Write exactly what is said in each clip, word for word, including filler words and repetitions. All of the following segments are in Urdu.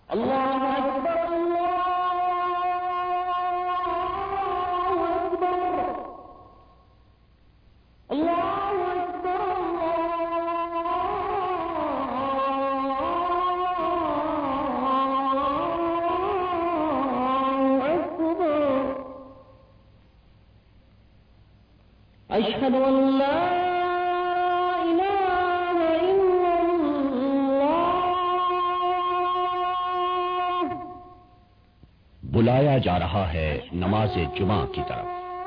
اللہ اکبر اللہ اکبر اللہ اکبر اشہد ان لا بلایا جا رہا ہے نماز جمعہ کی طرف۔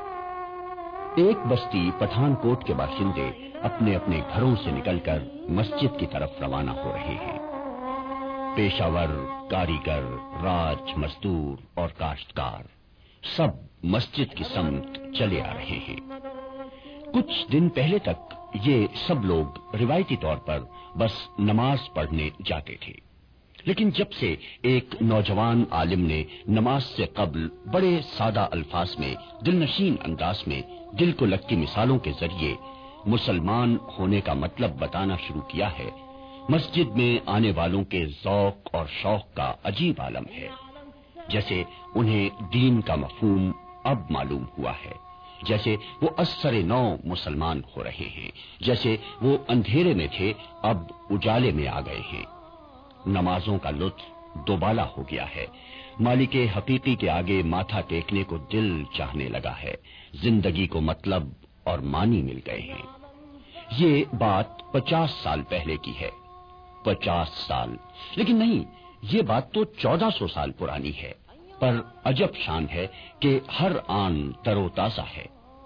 ایک بستی پٹھان کوٹ کے باشندے اپنے اپنے گھروں سے نکل کر مسجد کی طرف روانہ ہو رہے ہیں۔ پیشاور، کاریگر، راج مزدور اور کاشتکار سب مسجد کی سمت چلے آ رہے ہیں۔ کچھ دن پہلے تک یہ سب لوگ روایتی طور پر بس نماز پڑھنے جاتے تھے، لیکن جب سے ایک نوجوان عالم نے نماز سے قبل بڑے سادہ الفاظ میں دلنشین انداز میں دل کو لگتی مثالوں کے ذریعے مسلمان ہونے کا مطلب بتانا شروع کیا ہے، مسجد میں آنے والوں کے ذوق اور شوق کا عجیب عالم ہے۔ جیسے انہیں دین کا مفہوم اب معلوم ہوا ہے، جیسے وہ ازسر نو مسلمان ہو رہے ہیں، جیسے وہ اندھیرے میں تھے اب اجالے میں آ گئے ہیں۔ نمازوں کا لطف دوبالا ہو گیا ہے، مالک حقیقی کے آگے ماتھا ٹیکنے کو دل چاہنے لگا ہے، زندگی کو مطلب اور معنی مل گئے ہیں۔ یہ بات پچاس سال پہلے کی ہے، پچاس سال لیکن نہیں، یہ بات تو چودہ سو سال پرانی ہے، پر عجب شان ہے کہ ہر آن تر و تازہ ہے۔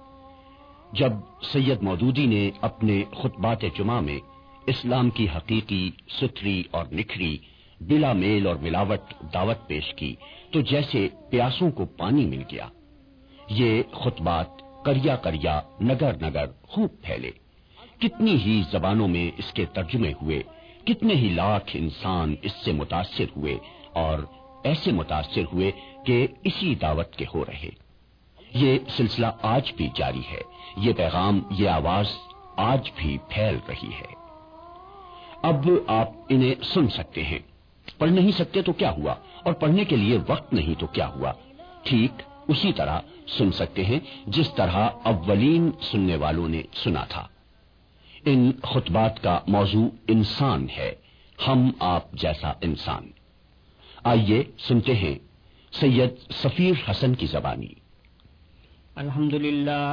جب سید مودودی نے اپنے خطبات جمعہ میں اسلام کی حقیقی، ستھری اور نکھری، بلا میل اور ملاوٹ دعوت پیش کی تو جیسے پیاسوں کو پانی مل گیا۔ یہ خطبات کریا کریا نگر نگر خوب پھیلے، کتنی ہی زبانوں میں اس کے ترجمے ہوئے، کتنے ہی لاکھ انسان اس سے متاثر ہوئے اور ایسے متاثر ہوئے کہ اسی دعوت کے ہو رہے۔ یہ سلسلہ آج بھی جاری ہے، یہ پیغام، یہ آواز آج بھی پھیل رہی ہے۔ اب آپ انہیں سن سکتے ہیں، پڑھ نہیں سکتے تو کیا ہوا، اور پڑھنے کے لیے وقت نہیں تو کیا ہوا، ٹھیک اسی طرح سن سکتے ہیں جس طرح اولین سننے والوں نے سنا تھا۔ ان خطبات کا موضوع انسان ہے، ہم آپ جیسا انسان۔ آئیے سنتے ہیں سید سفیر حسن کی زبانی۔ الحمدللہ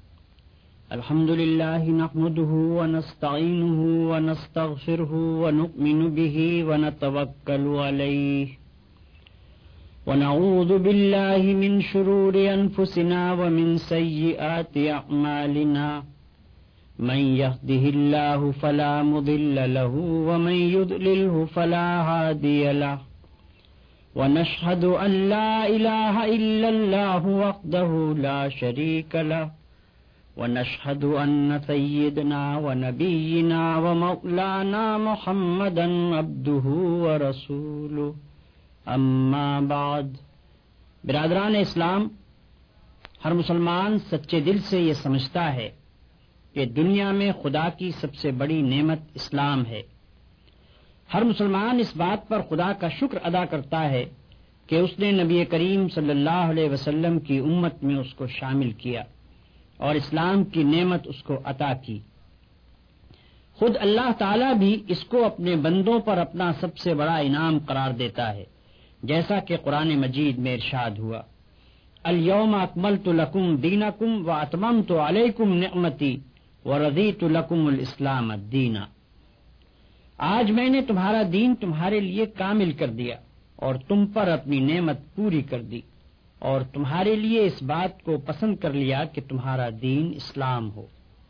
الحمدللہ نحمده ونستعینه ونستغفره ونؤمن به ونتوکل علیہ ونعوذ باللہ من شرور انفسنا ومن سیئات اعمالنا من يهده الله فلا مضل له ومن يضلله فلا هادي له ونشهد أن لا إله إلا الله وحده لا شريك له ونشهد أن سيدنا ونبينا ومولانا محمدا عبده ورسوله اما بعد۔ برادران اسلام، ہر مسلمان سچے دل سے یہ سمجھتا ہے کہ دنیا میں خدا کی سب سے بڑی نعمت اسلام ہے۔ ہر مسلمان اس بات پر خدا کا شکر ادا کرتا ہے کہ اس نے نبی کریم صلی اللہ علیہ وسلم کی امت میں اس کو شامل کیا اور اسلام کی نعمت اس کو عطا کی۔ خود اللہ تعالیٰ بھی اس کو اپنے بندوں پر اپنا سب سے بڑا انعام قرار دیتا ہے، جیسا کہ قرآن مجید میں ارشاد ہوا، الیوم اکملت لکم دینکم واتممت علیکم نعمتی ورضیت لکم الاسلام دینا۔ آج میں نے تمہارا دین تمہارے لیے کامل کر دیا اور تم پر اپنی نعمت پوری کر دی اور تمہارے لیے اس بات کو پسند کر لیا کہ تمہارا دین اسلام ہو۔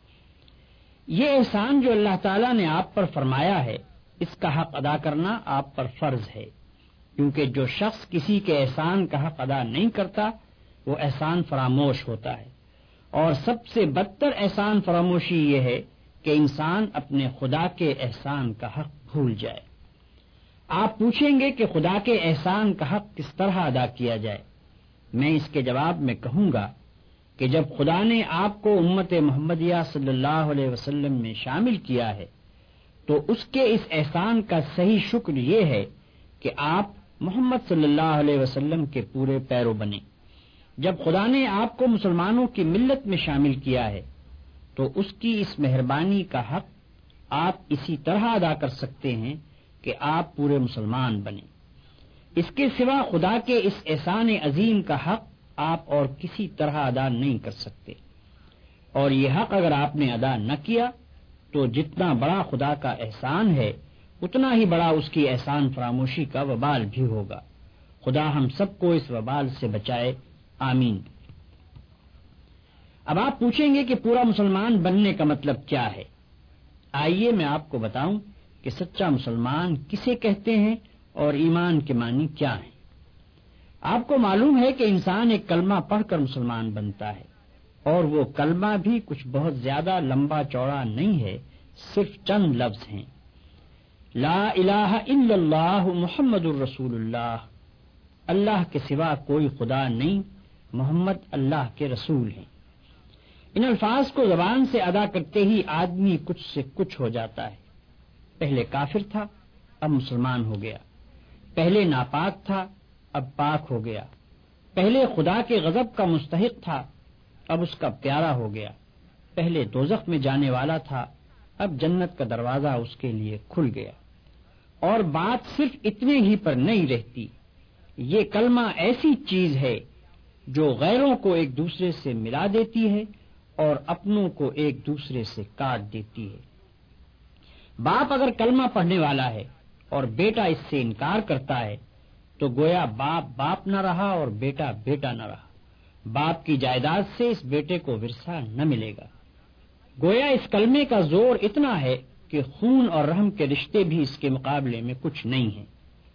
یہ احسان جو اللہ تعالیٰ نے آپ پر فرمایا ہے، اس کا حق ادا کرنا آپ پر فرض ہے، کیونکہ جو شخص کسی کے احسان کا حق ادا نہیں کرتا وہ احسان فراموش ہوتا ہے، اور سب سے بدتر احسان فراموشی یہ ہے کہ انسان اپنے خدا کے احسان کا حق بھول جائے۔ آپ پوچھیں گے کہ خدا کے احسان کا حق کس طرح ادا کیا جائے؟ میں اس کے جواب میں کہوں گا کہ جب خدا نے آپ کو امت محمدیہ صلی اللہ علیہ وسلم میں شامل کیا ہے تو اس کے اس احسان کا صحیح شکر یہ ہے کہ آپ محمد صلی اللہ علیہ وسلم کے پورے پیرو بنے۔ جب خدا نے آپ کو مسلمانوں کی ملت میں شامل کیا ہے تو اس کی اس مہربانی کا حق آپ اسی طرح ادا کر سکتے ہیں کہ آپ پورے مسلمان بنیں۔ اس کے سوا خدا کے اس احسان عظیم کا حق آپ اور کسی طرح ادا نہیں کر سکتے، اور یہ حق اگر آپ نے ادا نہ کیا تو جتنا بڑا خدا کا احسان ہے اتنا ہی بڑا اس کی احسان فراموشی کا وبال بھی ہوگا۔ خدا ہم سب کو اس وبال سے بچائے، آمین۔ اب آپ پوچھیں گے کہ پورا مسلمان بننے کا مطلب کیا ہے؟ آئیے میں آپ کو بتاؤں کہ سچا مسلمان کسے کہتے ہیں اور ایمان کے معنی کیا ہیں۔ آپ کو معلوم ہے کہ انسان ایک کلمہ پڑھ کر مسلمان بنتا ہے، اور وہ کلمہ بھی کچھ بہت زیادہ لمبا چوڑا نہیں ہے، صرف چند لفظ ہیں۔ لا الہ الا اللہ محمد الرسول اللہ، اللہ کے سوا کوئی خدا نہیں، محمد اللہ کے رسول ہیں۔ ان الفاظ کو زبان سے ادا کرتے ہی آدمی کچھ سے کچھ ہو جاتا ہے۔ پہلے کافر تھا، اب مسلمان ہو گیا۔ پہلے ناپاک تھا، اب پاک ہو گیا۔ پہلے خدا کے غضب کا مستحق تھا، اب اس کا پیارا ہو گیا۔ پہلے دوزخ میں جانے والا تھا، اب جنت کا دروازہ اس کے لیے کھل گیا۔ اور بات صرف اتنے ہی پر نہیں رہتی، یہ کلمہ ایسی چیز ہے جو غیروں کو ایک دوسرے سے ملا دیتی ہے اور اپنوں کو ایک دوسرے سے کاٹ دیتی ہے۔ باپ اگر کلمہ پڑھنے والا ہے اور بیٹا اس سے انکار کرتا ہے تو گویا باپ باپ نہ رہا اور بیٹا بیٹا نہ رہا۔ باپ کی جائیداد سے اس بیٹے کو ورثہ نہ ملے گا۔ گویا اس کلمے کا زور اتنا ہے کہ خون اور رحم کے رشتے بھی اس کے مقابلے میں کچھ نہیں ہیں۔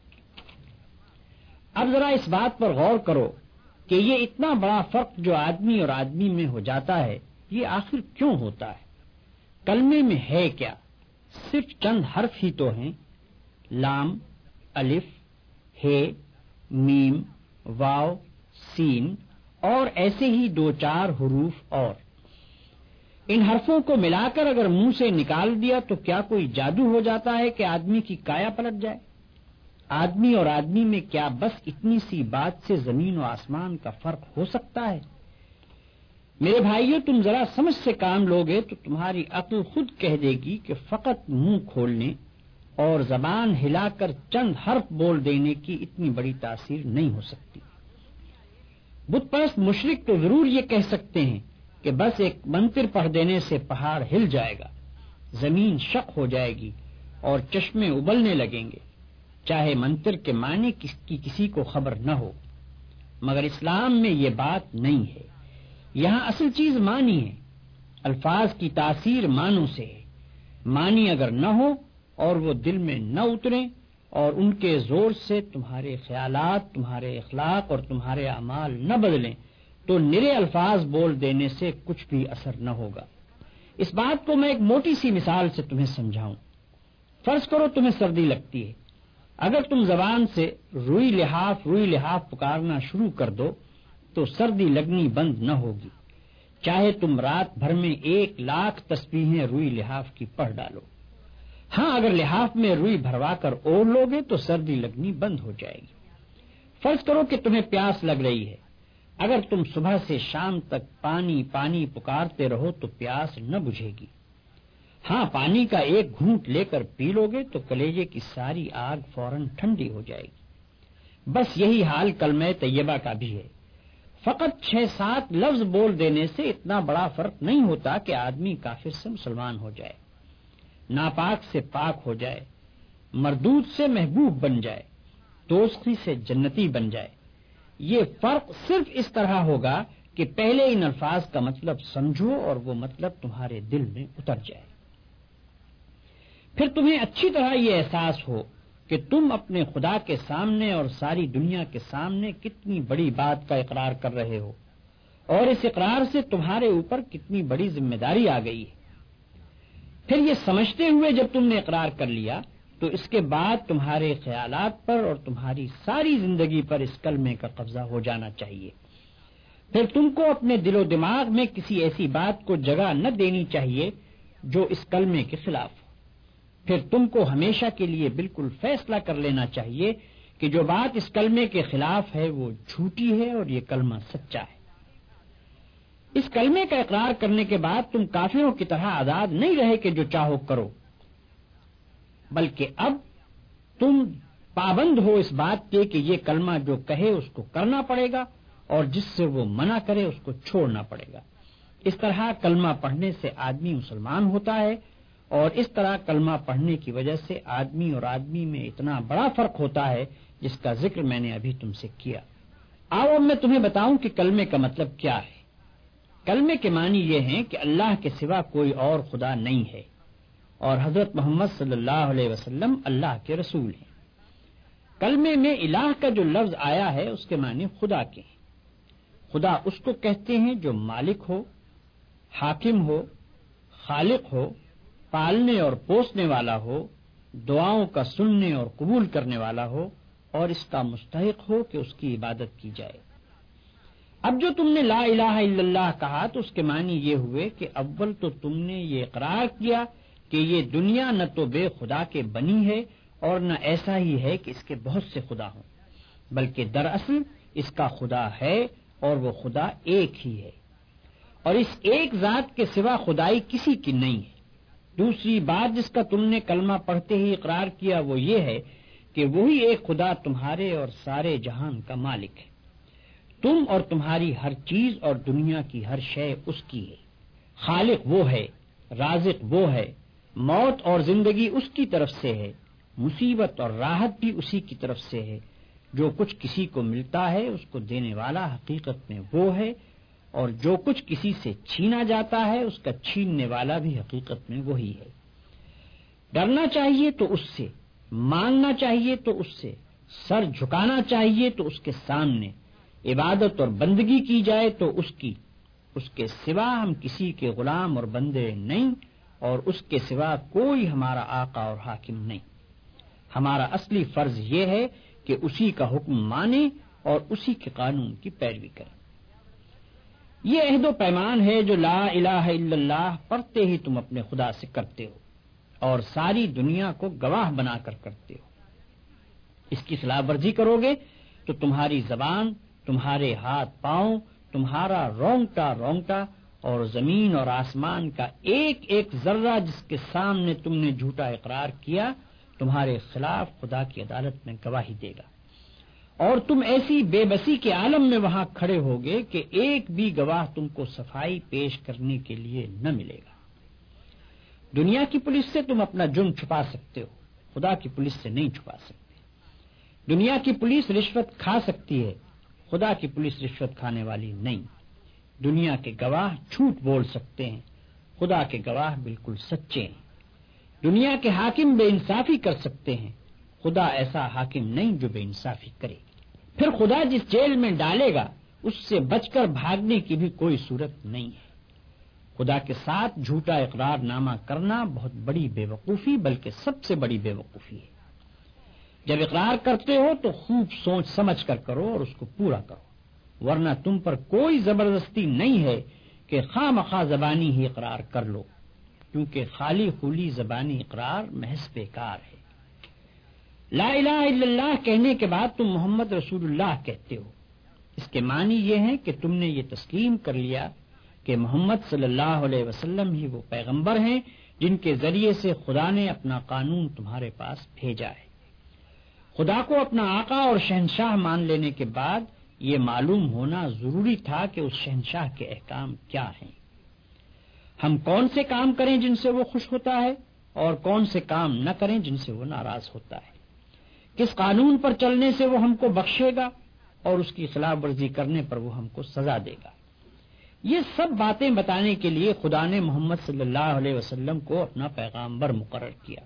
اب ذرا اس بات پر غور کرو کہ یہ اتنا بڑا فرق جو آدمی اور آدمی میں ہو جاتا ہے، یہ آخر کیوں ہوتا ہے؟ کلمے میں ہے کیا؟ صرف چند حرف ہی تو ہیں، لام، الف، ہے، میم، واو، سین، اور ایسے ہی دو چار حروف اور۔ ان حرفوں کو ملا کر اگر منہ سے نکال دیا تو کیا کوئی جادو ہو جاتا ہے کہ آدمی کی کایا پلٹ جائے؟ آدمی اور آدمی میں کیا بس اتنی سی بات سے زمین و آسمان کا فرق ہو سکتا ہے؟ میرے بھائیو، تم ذرا سمجھ سے کام لوگے تو تمہاری عقل خود کہہ دے گی کہ فقط منہ کھولنے اور زبان ہلا کر چند حرف بول دینے کی اتنی بڑی تاثیر نہیں ہو سکتی۔ بت پرست مشرک تو ضرور یہ کہہ سکتے ہیں کہ بس ایک منتر پڑھ دینے سے پہاڑ ہل جائے گا، زمین شق ہو جائے گی اور چشمے ابلنے لگیں گے، چاہے منتر کے معنی کس کی کسی کو خبر نہ ہو۔ مگر اسلام میں یہ بات نہیں ہے۔ یہاں اصل چیز معنی ہے۔ الفاظ کی تاثیر معنوں سے ہے۔ معنی اگر نہ ہو اور وہ دل میں نہ اتریں اور ان کے زور سے تمہارے خیالات، تمہارے اخلاق اور تمہارے اعمال نہ بدلیں تو نرے الفاظ بول دینے سے کچھ بھی اثر نہ ہوگا۔ اس بات کو میں ایک موٹی سی مثال سے تمہیں سمجھاؤں۔ فرض کرو تمہیں سردی لگتی ہے، اگر تم زبان سے روئی لحاف روئی لحاف پکارنا شروع کر دو تو سردی لگنی بند نہ ہوگی، چاہے تم رات بھر میں ایک لاکھ تسبیحیں روئی لحاف کی پڑھ ڈالو۔ ہاں، اگر لحاف میں روئی بھروا کر اوڑھ لوگے تو سردی لگنی بند ہو جائے گی۔ فرض کرو کہ تمہیں پیاس لگ رہی ہے، اگر تم صبح سے شام تک پانی پانی پکارتے رہو تو پیاس نہ بجھے گی۔ ہاں، پانی کا ایک گھونٹ لے کر پی لوگے تو کلیجے کی ساری آگ فوراً ٹھنڈی ہو جائے گی۔ بس یہی حال کلمہ طیبہ کا بھی ہے۔ فقط چھ سات لفظ بول دینے سے اتنا بڑا فرق نہیں ہوتا کہ آدمی کافر سے مسلمان ہو جائے، ناپاک سے پاک ہو جائے، مردود سے محبوب بن جائے، دوزخی سے جنتی بن جائے۔ یہ فرق صرف اس طرح ہوگا کہ پہلے ان الفاظ کا مطلب سمجھو اور وہ مطلب تمہارے دل میں اتر جائے۔ پھر تمہیں اچھی طرح یہ احساس ہو کہ تم اپنے خدا کے سامنے اور ساری دنیا کے سامنے کتنی بڑی بات کا اقرار کر رہے ہو، اور اس اقرار سے تمہارے اوپر کتنی بڑی ذمہ داری آ گئی ہے۔ پھر یہ سمجھتے ہوئے جب تم نے اقرار کر لیا تو اس کے بعد تمہارے خیالات پر اور تمہاری ساری زندگی پر اس کلمے کا قبضہ ہو جانا چاہیے۔ پھر تم کو اپنے دل و دماغ میں کسی ایسی بات کو جگہ نہ دینی چاہیے جو اس کلمے کے خلاف ہو۔ پھر تم کو ہمیشہ کے لیے بالکل فیصلہ کر لینا چاہیے کہ جو بات اس کلمے کے خلاف ہے وہ جھوٹی ہے اور یہ کلمہ سچا ہے۔ اس کلمے کا اقرار کرنے کے بعد تم کافروں کی طرح آزاد نہیں رہے کہ جو چاہو کرو، بلکہ اب تم پابند ہو اس بات کے کہ یہ کلمہ جو کہے اس کو کرنا پڑے گا اور جس سے وہ منع کرے اس کو چھوڑنا پڑے گا۔ اس طرح کلمہ پڑھنے سے آدمی مسلمان ہوتا ہے، اور اس طرح کلمہ پڑھنے کی وجہ سے آدمی اور آدمی میں اتنا بڑا فرق ہوتا ہے جس کا ذکر میں نے ابھی تم سے کیا۔ آؤ اب میں تمہیں بتاؤں کہ کلمے کا مطلب کیا ہے۔ کلمے کے معنی یہ ہیں کہ اللہ کے سوا کوئی اور خدا نہیں ہے اور حضرت محمد صلی اللہ علیہ وسلم اللہ کے رسول ہیں۔ کلمے میں الہ کا جو لفظ آیا ہے اس کے معنی خدا کے ہیں۔ خدا اس کو کہتے ہیں جو مالک ہو، حاکم ہو، خالق ہو، پالنے اور پوسنے والا ہو، دعاؤں کا سننے اور قبول کرنے والا ہو اور اس کا مستحق ہو کہ اس کی عبادت کی جائے۔ اب جو تم نے لا الہ الا اللہ کہا تو اس کے معنی یہ ہوئے کہ اول تو تم نے یہ اقرار کیا کہ یہ دنیا نہ تو بے خدا کے بنی ہے اور نہ ایسا ہی ہے کہ اس کے بہت سے خدا ہوں، بلکہ دراصل اس کا خدا ہے اور وہ خدا ایک ہی ہے، اور اس ایک ذات کے سوا خدائی کسی کی نہیں ہے۔ دوسری بات جس کا تم نے کلمہ پڑھتے ہی اقرار کیا وہ یہ ہے کہ وہی ایک خدا تمہارے اور سارے جہان کا مالک ہے۔ تم اور تمہاری ہر چیز اور دنیا کی ہر شے اس کی ہے۔ خالق وہ ہے، رازق وہ ہے، موت اور زندگی اس کی طرف سے ہے، مصیبت اور راحت بھی اسی کی طرف سے ہے۔ جو کچھ کسی کو ملتا ہے اس کو دینے والا حقیقت میں وہ ہے، اور جو کچھ کسی سے چھینا جاتا ہے اس کا چھیننے والا بھی حقیقت میں وہی ہے۔ ڈرنا چاہیے تو اس سے، مانگنا چاہیے تو اس سے، سر جھکانا چاہیے تو اس کے سامنے، عبادت اور بندگی کی جائے تو اس کی، اس کے سوا ہم کسی کے غلام اور بندے نہیں، اور اس کے سوا کوئی ہمارا آقا اور حاکم نہیں۔ ہمارا اصلی فرض یہ ہے کہ اسی کا حکم مانیں اور اسی کے قانون کی پیروی کریں۔ یہ عہد و پیمان ہے جو لا الہ الا اللہ پڑھتے ہی تم اپنے خدا سے کرتے ہو اور ساری دنیا کو گواہ بنا کر کرتے ہو۔ اس کی خلاف ورزی کرو گے تو تمہاری زبان، تمہارے ہاتھ پاؤں، تمہارا رونگٹا رونگٹا اور زمین اور آسمان کا ایک ایک ذرہ جس کے سامنے تم نے جھوٹا اقرار کیا تمہارے خلاف خدا کی عدالت میں گواہی دے گا، اور تم ایسی بے بسی کے عالم میں وہاں کھڑے ہوگے کہ ایک بھی گواہ تم کو صفائی پیش کرنے کے لیے نہ ملے گا۔ دنیا کی پولیس سے تم اپنا جرم چھپا سکتے ہو، خدا کی پولیس سے نہیں چھپا سکتے۔ دنیا کی پولیس رشوت کھا سکتی ہے، خدا کی پولیس رشوت کھانے والی نہیں۔ دنیا کے گواہ جھوٹ بول سکتے ہیں، خدا کے گواہ بالکل سچے ہیں۔ دنیا کے حاکم بے انصافی کر سکتے ہیں، خدا ایسا حاکم نہیں جو بے انصافی کرے۔ پھر خدا جس جیل میں ڈالے گا اس سے بچ کر بھاگنے کی بھی کوئی صورت نہیں ہے۔ خدا کے ساتھ جھوٹا اقرار نامہ کرنا بہت بڑی بے وقوفی بلکہ سب سے بڑی بے وقوفی ہے۔ جب اقرار کرتے ہو تو خوب سوچ سمجھ کر کرو اور اس کو پورا کرو، ورنہ تم پر کوئی زبردستی نہیں ہے کہ خواہ مخواہ زبانی ہی اقرار کر لو، کیونکہ خالی خولی زبانی اقرار محض بیکار ہے۔ لا الہ الا اللہ کہنے کے بعد تم محمد رسول اللہ کہتے ہو، اس کے معنی یہ ہے کہ تم نے یہ تسلیم کر لیا کہ محمد صلی اللہ علیہ وسلم ہی وہ پیغمبر ہیں جن کے ذریعے سے خدا نے اپنا قانون تمہارے پاس بھیجا ہے۔ خدا کو اپنا آقا اور شہنشاہ مان لینے کے بعد یہ معلوم ہونا ضروری تھا کہ اس شہنشاہ کے احکام کیا ہیں، ہم کون سے کام کریں جن سے وہ خوش ہوتا ہے اور کون سے کام نہ کریں جن سے وہ ناراض ہوتا ہے، کس قانون پر چلنے سے وہ ہم کو بخشے گا اور اس کی خلاف ورزی کرنے پر وہ ہم کو سزا دے گا۔ یہ سب باتیں بتانے کے لیے خدا نے محمد صلی اللہ علیہ وسلم کو اپنا پیغامبر مقرر کیا۔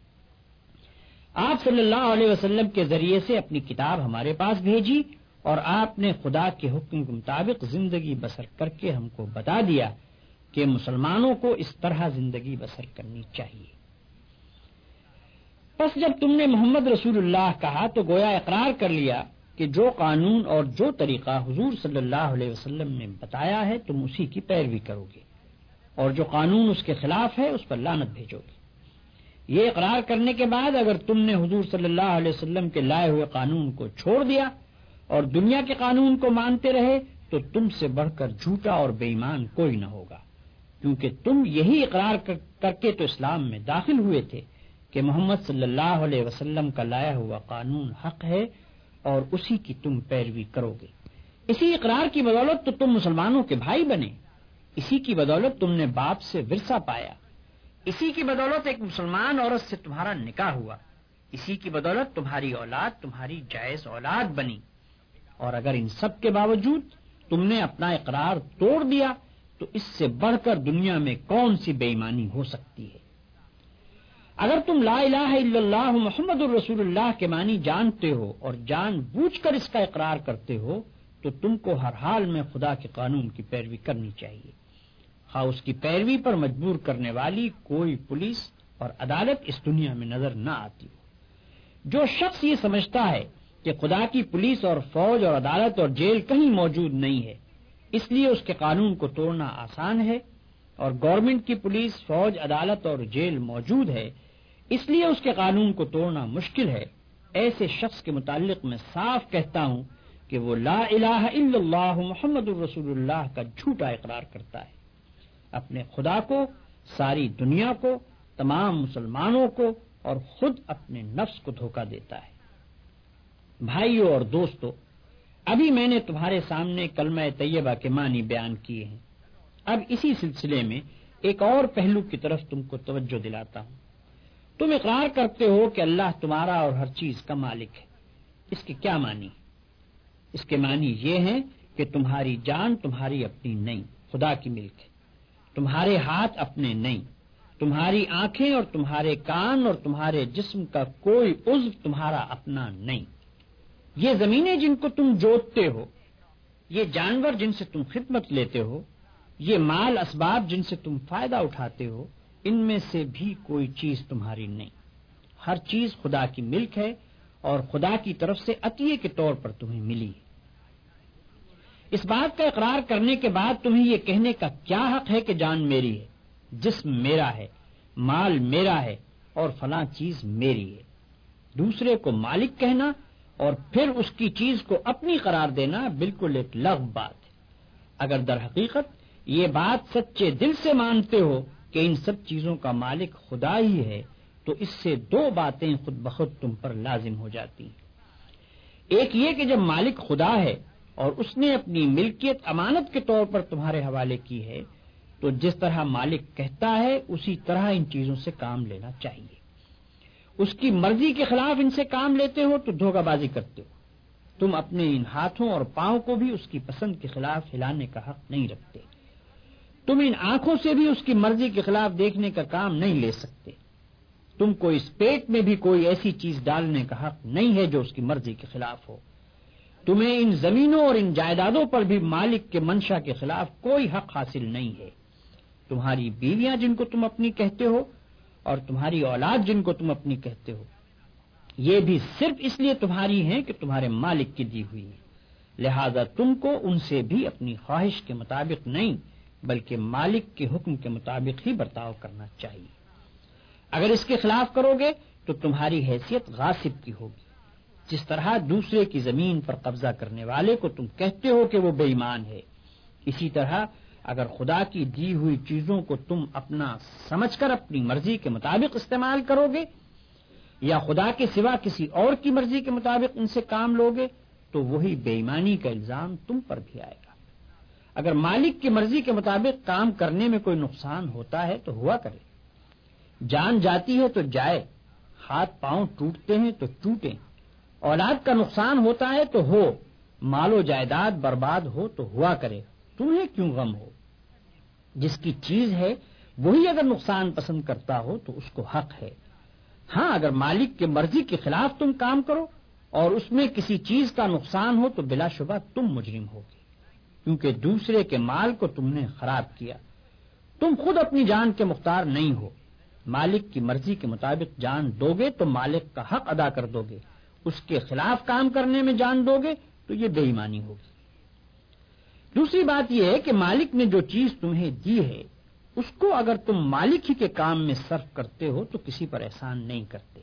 آپ صلی اللہ علیہ وسلم کے ذریعے سے اپنی کتاب ہمارے پاس بھیجی اور آپ نے خدا کے حکم کے مطابق زندگی بسر کر کے ہم کو بتا دیا کہ مسلمانوں کو اس طرح زندگی بسر کرنی چاہیے۔ پس جب تم نے محمد رسول اللہ کہا تو گویا اقرار کر لیا کہ جو قانون اور جو طریقہ حضور صلی اللہ علیہ وسلم نے بتایا ہے تم اسی کی پیروی کرو گے، اور جو قانون اس کے خلاف ہے اس پر لعنت بھیجو گے۔ یہ اقرار کرنے کے بعد اگر تم نے حضور صلی اللہ علیہ وسلم کے لائے ہوئے قانون کو چھوڑ دیا اور دنیا کے قانون کو مانتے رہے تو تم سے بڑھ کر جھوٹا اور بے ایمان کوئی نہ ہوگا، کیونکہ تم یہی اقرار کر کے تو اسلام میں داخل ہوئے تھے کہ محمد صلی اللہ علیہ وسلم کا لایا ہوا قانون حق ہے اور اسی کی تم پیروی کرو گے۔ اسی اقرار کی بدولت تو تم مسلمانوں کے بھائی بنے، اسی کی بدولت تم نے باپ سے ورثہ پایا، اسی کی بدولت ایک مسلمان عورت سے تمہارا نکاح ہوا، اسی کی بدولت تمہاری اولاد تمہاری جائز اولاد بنی، اور اگر ان سب کے باوجود تم نے اپنا اقرار توڑ دیا تو اس سے بڑھ کر دنیا میں کون سی بے ایمانی ہو سکتی ہے؟ اگر تم لا الہ الا اللہ محمد الرسول اللہ کے معنی جانتے ہو اور جان بوجھ کر اس کا اقرار کرتے ہو تو تم کو ہر حال میں خدا کے قانون کی پیروی کرنی چاہیے، خواہ اس کی پیروی پر مجبور کرنے والی کوئی پولیس اور عدالت اس دنیا میں نظر نہ آتی ہو۔ جو شخص یہ سمجھتا ہے کہ خدا کی پولیس اور فوج اور عدالت اور جیل کہیں موجود نہیں ہے، اس لیے اس کے قانون کو توڑنا آسان ہے، اور گورنمنٹ کی پولیس، فوج، عدالت اور جیل موجود ہے، اس لیے اس کے قانون کو توڑنا مشکل ہے، ایسے شخص کے متعلق میں صاف کہتا ہوں کہ وہ لا الہ الا اللہ محمد الرسول اللہ کا جھوٹا اقرار کرتا ہے، اپنے خدا کو، ساری دنیا کو، تمام مسلمانوں کو اور خود اپنے نفس کو دھوکہ دیتا ہے۔ بھائیو اور دوستو، ابھی میں نے تمہارے سامنے کلمہ طیبہ کے معنی بیان کیے ہیں، اب اسی سلسلے میں ایک اور پہلو کی طرف تم کو توجہ دلاتا ہوں۔ تم اقرار کرتے ہو کہ اللہ تمہارا اور ہر چیز کا مالک ہے، اس کے کیا معنی؟ اس کے معنی یہ ہیں کہ تمہاری جان تمہاری اپنی نہیں، خدا کی ملک ہے، تمہارے ہاتھ اپنے نہیں، تمہاری آنکھیں اور تمہارے کان اور تمہارے جسم کا کوئی عضو تمہارا اپنا نہیں، یہ زمینیں جن کو تم جوتتے ہو، یہ جانور جن سے تم خدمت لیتے ہو، یہ مال اسباب جن سے تم فائدہ اٹھاتے ہو، ان میں سے بھی کوئی چیز تمہاری نہیں، ہر چیز خدا کی ملک ہے اور خدا کی طرف سے عطیے کے طور پر تمہیں ملی ہے۔ اس بات کا اقرار کرنے کے بعد تمہیں یہ کہنے کا کیا حق ہے کہ جان میری ہے، جسم میرا ہے، مال میرا ہے اور فلاں چیز میری ہے؟ دوسرے کو مالک کہنا اور پھر اس کی چیز کو اپنی قرار دینا بالکل ایک لغو بات ہے۔ اگر در حقیقت یہ بات سچے دل سے مانتے ہو کہ ان سب چیزوں کا مالک خدا ہی ہے تو اس سے دو باتیں خود بخود تم پر لازم ہو جاتی ہیں۔ ایک یہ کہ جب مالک خدا ہے اور اس نے اپنی ملکیت امانت کے طور پر تمہارے حوالے کی ہے تو جس طرح مالک کہتا ہے اسی طرح ان چیزوں سے کام لینا چاہیے۔ اس کی مرضی کے خلاف ان سے کام لیتے ہو تو دھوکہ بازی کرتے ہو، تم اپنے ان ہاتھوں اور پاؤں کو بھی اس کی پسند کے خلاف ہلانے کا حق نہیں رکھتے، تم ان آنکھوں سے بھی اس کی مرضی کے خلاف دیکھنے کا کام نہیں لے سکتے، تم کو اس پیٹ میں بھی کوئی ایسی چیز ڈالنے کا حق نہیں ہے جو اس کی مرضی کے خلاف ہو، تمہیں ان زمینوں اور ان جائیدادوں پر بھی مالک کے منشا کے خلاف کوئی حق حاصل نہیں ہے۔ تمہاری بیویاں جن کو تم اپنی کہتے ہو اور تمہاری اولاد جن کو تم اپنی کہتے ہو، یہ بھی صرف اس لیے تمہاری ہیں کہ تمہارے مالک کی دی ہوئی ہے، لہذا تم کو ان سے بھی اپنی خواہش کے مطابق نہیں بلکہ مالک کے حکم کے مطابق ہی برتاؤ کرنا چاہیے۔ اگر اس کے خلاف کرو گے تو تمہاری حیثیت غاصب کی ہوگی، جس طرح دوسرے کی زمین پر قبضہ کرنے والے کو تم کہتے ہو کہ وہ بے ایمان ہے، اسی طرح اگر خدا کی دی ہوئی چیزوں کو تم اپنا سمجھ کر اپنی مرضی کے مطابق استعمال کرو گے یا خدا کے سوا کسی اور کی مرضی کے مطابق ان سے کام لوگے تو وہی بے ایمانی کا الزام تم پر بھی آئے گا۔ اگر مالک کی مرضی کے مطابق کام کرنے میں کوئی نقصان ہوتا ہے تو ہوا کرے، جان جاتی ہے تو جائے، ہاتھ پاؤں ٹوٹتے ہیں تو ٹوٹیں، اولاد کا نقصان ہوتا ہے تو ہو، مال و جائیداد برباد ہو تو ہوا کرے، تمہیں کیوں غم ہو؟ جس کی چیز ہے وہی اگر نقصان پسند کرتا ہو تو اس کو حق ہے۔ ہاں، اگر مالک کی مرضی کے خلاف تم کام کرو اور اس میں کسی چیز کا نقصان ہو تو بلا شبہ تم مجرم ہوگے، کیونکہ دوسرے کے مال کو تم نے خراب کیا۔ تم خود اپنی جان کے مختار نہیں ہو، مالک کی مرضی کے مطابق جان دو گے تو مالک کا حق ادا کر دو گے، اس کے خلاف کام کرنے میں جان دو گے تو یہ بے ایمانی ہوگی۔ دوسری بات یہ ہے کہ مالک نے جو چیز تمہیں دی ہے اس کو اگر تم مالک ہی کے کام میں صرف کرتے ہو تو کسی پر احسان نہیں کرتے،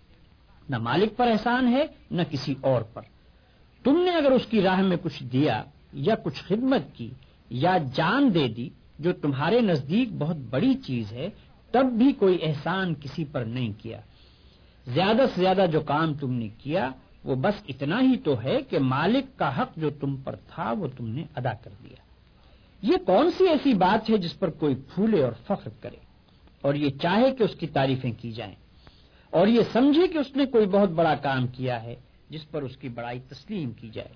نہ مالک پر احسان ہے نہ کسی اور پر۔ تم نے اگر اس کی راہ میں کچھ دیا یا کچھ خدمت کی یا جان دے دی جو تمہارے نزدیک بہت بڑی چیز ہے، تب بھی کوئی احسان کسی پر نہیں کیا۔ زیادہ سے زیادہ جو کام تم نے کیا وہ بس اتنا ہی تو ہے کہ مالک کا حق جو تم پر تھا وہ تم نے ادا کر دیا۔ یہ کون سی ایسی بات ہے جس پر کوئی پھولے اور فخر کرے اور یہ چاہے کہ اس کی تعریفیں کی جائیں اور یہ سمجھے کہ اس نے کوئی بہت بڑا کام کیا ہے جس پر اس کی بڑائی تسلیم کی جائے۔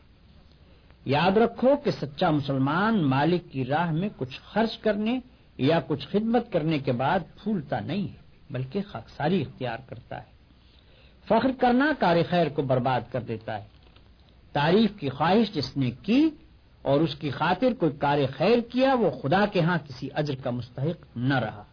یاد رکھو کہ سچا مسلمان مالک کی راہ میں کچھ خرچ کرنے یا کچھ خدمت کرنے کے بعد پھولتا نہیں ہے بلکہ خاکساری اختیار کرتا ہے۔ فخر کرنا کار خیر کو برباد کر دیتا ہے۔ تعریف کی خواہش جس نے کی اور اس کی خاطر کوئی کار خیر کیا وہ خدا کے ہاں کسی اجر کا مستحق نہ رہا،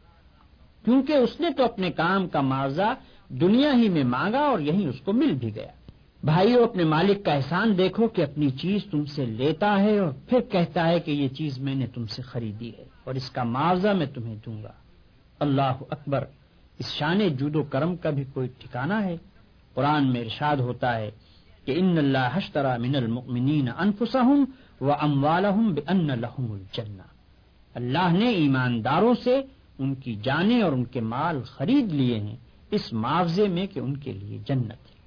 کیونکہ اس نے تو اپنے کام کا معاوضہ دنیا ہی میں مانگا اور یہیں اس کو مل بھی گیا۔ بھائیو، اپنے مالک کا احسان دیکھو کہ اپنی چیز تم سے لیتا ہے اور پھر کہتا ہے کہ یہ چیز میں نے تم سے خریدی ہے اور اس کا معاوضہ میں تمہیں دوں گا۔ اللہ اکبر! اس شان جود و کرم کا بھی کوئی ٹھکانہ ہے؟ قرآن میں ارشاد ہوتا ہے کہ ان اللہ اشتری من المؤمنین انفسهم واموالهم بان لهم الجنہ، اللہ نے ایمانداروں سے ان کی جانیں اور ان کے مال خرید لیے ہیں اس معاوضے میں کہ ان کے لیے جنت ہے۔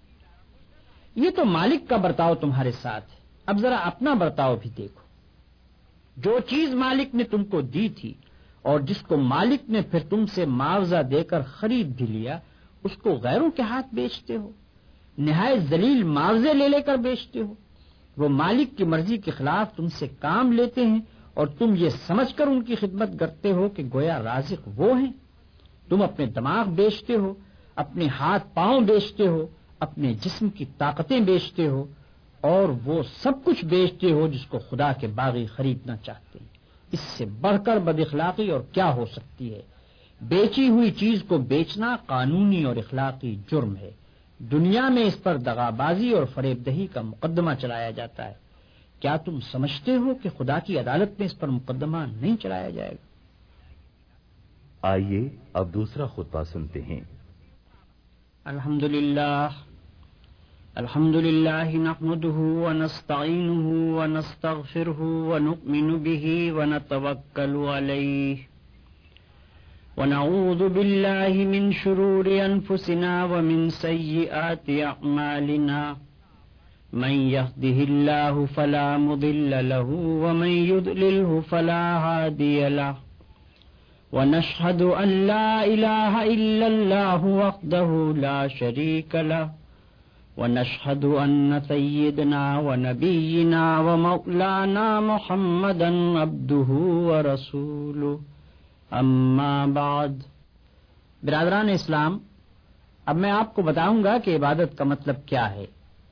یہ تو مالک کا برتاؤ تمہارے ساتھ ہے، اب ذرا اپنا برتاؤ بھی دیکھو۔ جو چیز مالک نے تم کو دی تھی اور جس کو مالک نے پھر تم سے معاوضہ دے کر خرید بھی لیا، اس کو غیروں کے ہاتھ بیچتے ہو، نہایت ذلیل معاوضے لے لے کر بیچتے ہو۔ وہ مالک کی مرضی کے خلاف تم سے کام لیتے ہیں اور تم یہ سمجھ کر ان کی خدمت کرتے ہو کہ گویا رازق وہ ہیں۔ تم اپنے دماغ بیچتے ہو، اپنے ہاتھ پاؤں بیچتے ہو، اپنے جسم کی طاقتیں بیچتے ہو اور وہ سب کچھ بیچتے ہو جس کو خدا کے باغی خریدنا چاہتے ہیں۔ اس سے بڑھ کر بد اخلاقی اور کیا ہو سکتی ہے؟ بیچی ہوئی چیز کو بیچنا قانونی اور اخلاقی جرم ہے۔ دنیا میں اس پر دغابازی اور فریب دہی کا مقدمہ چلایا جاتا ہے۔ کیا تم سمجھتے ہو کہ خدا کی عدالت میں اس پر مقدمہ نہیں چلایا جائے گا؟ آئیے اب دوسرا خطبہ سنتے ہیں۔ الحمدللہ الحمدللہ نحمده ونستعینه ونستغفره ونؤمن به ونتوکل علیہ ونعوذ باللہ من شرور انفسنا ومن سیئات اعمالنا من يهده الله فلا مضل له ومن يضلله فلا هادي له ونشهد أن لا إله إلا الله وحده لا شريك له ونشهد أن سيدنا ونبينا ومولانا محمدا عبده ورسوله اما بعد۔ برادران اسلام، اب میں آپ کو بتاؤں گا کہ عبادت کا مطلب کیا ہے۔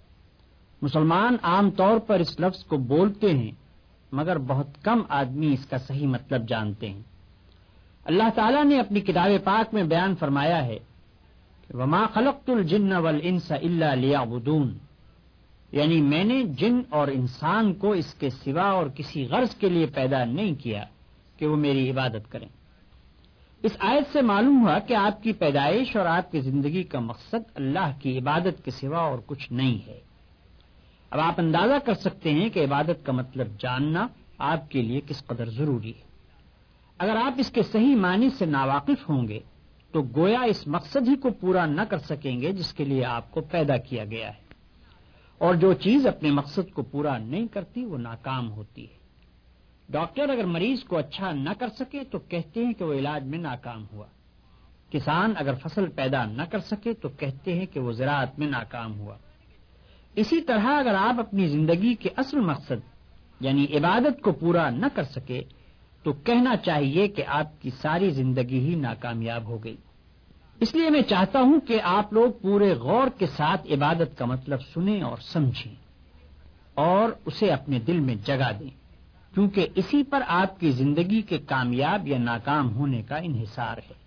مسلمان عام طور پر اس لفظ کو بولتے ہیں مگر بہت کم آدمی اس کا صحیح مطلب جانتے ہیں۔ اللہ تعالیٰ نے اپنی کتاب پاک میں بیان فرمایا ہے کہ وما خلقت الجن والانس الا لیعبدون، یعنی میں نے جن اور انسان کو اس کے سوا اور کسی غرض کے لیے پیدا نہیں کیا کہ وہ میری عبادت کریں۔ اس آیت سے معلوم ہوا کہ آپ کی پیدائش اور آپ کی زندگی کا مقصد اللہ کی عبادت کے سوا اور کچھ نہیں ہے۔ اب آپ اندازہ کر سکتے ہیں کہ عبادت کا مطلب جاننا آپ کے لیے کس قدر ضروری ہے۔ اگر آپ اس کے صحیح معنی سے ناواقف ہوں گے تو گویا اس مقصد ہی کو پورا نہ کر سکیں گے جس کے لیے آپ کو پیدا کیا گیا ہے، اور جو چیز اپنے مقصد کو پورا نہیں کرتی وہ ناکام ہوتی ہے۔ ڈاکٹر اگر مریض کو اچھا نہ کر سکے تو کہتے ہیں کہ وہ علاج میں ناکام ہوا۔ کسان اگر فصل پیدا نہ کر سکے تو کہتے ہیں کہ وہ زراعت میں ناکام ہوا۔ اسی طرح اگر آپ اپنی زندگی کے اصل مقصد یعنی عبادت کو پورا نہ کر سکے تو کہنا چاہیے کہ آپ کی ساری زندگی ہی ناکامیاب ہو گئی۔ اس لیے میں چاہتا ہوں کہ آپ لوگ پورے غور کے ساتھ عبادت کا مطلب سنیں اور سمجھیں اور اسے اپنے دل میں جگہ دیں، کیونکہ اسی پر آپ کی زندگی کے کامیاب یا ناکام ہونے کا انحصار ہے۔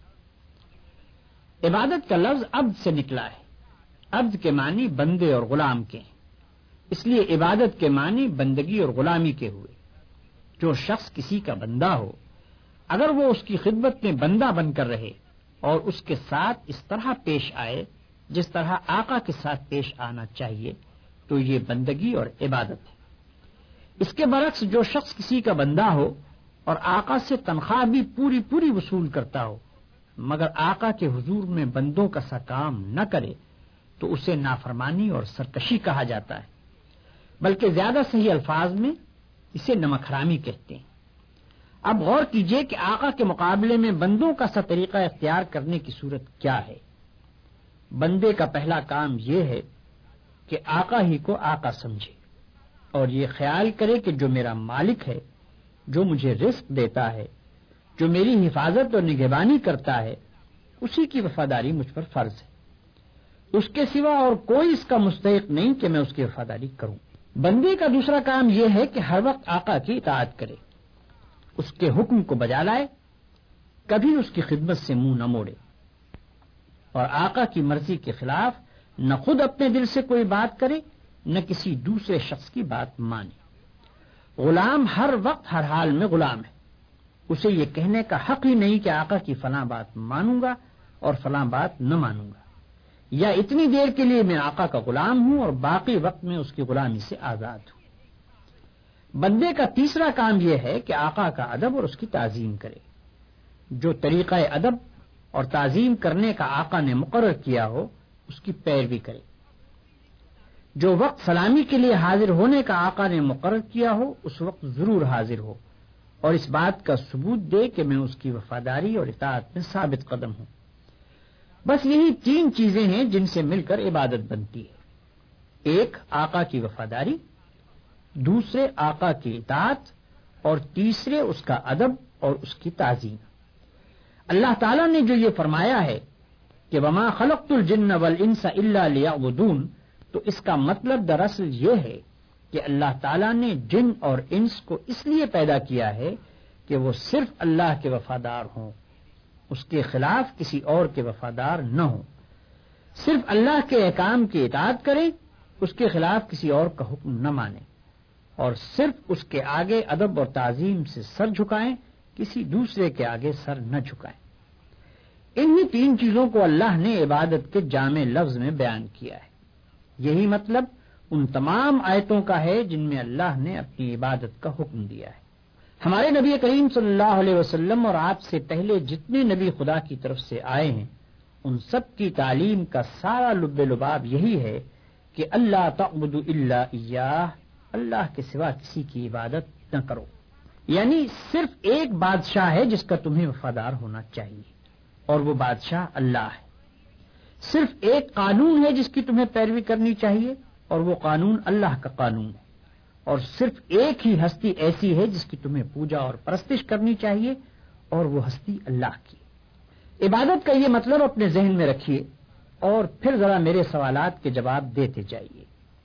عبادت کا لفظ عبد سے نکلا ہے۔ عبد کے معنی بندے اور غلام کے ہیں، اس لیے عبادت کے معنی بندگی اور غلامی کے ہوئے۔ جو شخص کسی کا بندہ ہو اگر وہ اس کی خدمت میں بندہ بن کر رہے اور اس کے ساتھ اس طرح پیش آئے جس طرح آقا کے ساتھ پیش آنا چاہیے تو یہ بندگی اور عبادت ہے۔ اس کے برعکس جو شخص کسی کا بندہ ہو اور آقا سے تنخواہ بھی پوری پوری وصول کرتا ہو مگر آقا کے حضور میں بندوں کا سا کام نہ کرے تو اسے نافرمانی اور سرکشی کہا جاتا ہے، بلکہ زیادہ صحیح الفاظ میں اسے نمک حرامی کہتے ہیں۔ اب غور کیجئے کہ آقا کے مقابلے میں بندوں کا سا طریقہ اختیار کرنے کی صورت کیا ہے۔ بندے کا پہلا کام یہ ہے کہ آقا ہی کو آقا سمجھے اور یہ خیال کرے کہ جو میرا مالک ہے، جو مجھے رزق دیتا ہے، جو میری حفاظت اور نگہبانی کرتا ہے، اسی کی وفاداری مجھ پر فرض ہے۔ اس کے سوا اور کوئی اس کا مستحق نہیں کہ میں اس کی وفاداری کروں۔ بندے کا دوسرا کام یہ ہے کہ ہر وقت آقا کی اطاعت کرے، اس کے حکم کو بجا لائے، کبھی اس کی خدمت سے منہ نہ موڑے اور آقا کی مرضی کے خلاف نہ خود اپنے دل سے کوئی بات کرے نہ کسی دوسرے شخص کی بات مانے۔ غلام ہر وقت ہر حال میں غلام ہے، اسے یہ کہنے کا حق ہی نہیں کہ آقا کی فلاں بات مانوں گا اور فلاں بات نہ مانوں گا، یا اتنی دیر کے لیے میں آقا کا غلام ہوں اور باقی وقت میں اس کی غلامی سے آزاد ہوں۔ بندے کا تیسرا کام یہ ہے کہ آقا کا ادب اور اس کی تعظیم کرے۔ جو طریقہ ادب اور تعظیم کرنے کا آقا نے مقرر کیا ہو اس کی پیروی کرے۔ جو وقت سلامی کے لیے حاضر ہونے کا آقا نے مقرر کیا ہو اس وقت ضرور حاضر ہو اور اس بات کا ثبوت دے کہ میں اس کی وفاداری اور اطاعت میں ثابت قدم ہوں۔ بس یہی تین چیزیں ہیں جن سے مل کر عبادت بنتی ہے، ایک آقا کی وفاداری، دوسرے آقا کی اطاعت اور تیسرے اس کا ادب اور اس کی تعظیم۔ اللہ تعالیٰ نے جو یہ فرمایا ہے کہ وما خلقت الجن والانس الا لیعبدون، تو اس کا مطلب دراصل یہ ہے کہ اللہ تعالیٰ نے جن اور انس کو اس لیے پیدا کیا ہے کہ وہ صرف اللہ کے وفادار ہوں، اس کے خلاف کسی اور کے وفادار نہ ہوں، صرف اللہ کے احکام کی اطاعت کریں، اس کے خلاف کسی اور کا حکم نہ مانیں اور صرف اس کے آگے ادب اور تعظیم سے سر جھکائیں، کسی دوسرے کے آگے سر نہ جھکائیں۔ انہی تین چیزوں کو اللہ نے عبادت کے جامع لفظ میں بیان کیا ہے۔ یہی مطلب ان تمام آیتوں کا ہے جن میں اللہ نے اپنی عبادت کا حکم دیا ہے۔ ہمارے نبی کریم صلی اللہ علیہ وسلم اور آپ سے پہلے جتنے نبی خدا کی طرف سے آئے ہیں ان سب کی تعلیم کا سارا لب لباب یہی ہے کہ اللہ تعبدوا الا ایاہ، اللہ کے سوا کسی کی عبادت نہ کرو، یعنی صرف ایک بادشاہ ہے جس کا تمہیں وفادار ہونا چاہیے اور وہ بادشاہ اللہ ہے، صرف ایک قانون ہے جس کی تمہیں پیروی کرنی چاہیے اور وہ قانون اللہ کا قانون ہے، اور صرف ایک ہی ہستی ایسی ہے جس کی تمہیں پوجا اور پرستش کرنی چاہیے اور وہ ہستی اللہ کی۔ عبادت کا یہ مطلب اپنے ذہن میں رکھیے اور پھر ذرا میرے سوالات کے جواب دیتے جائیے۔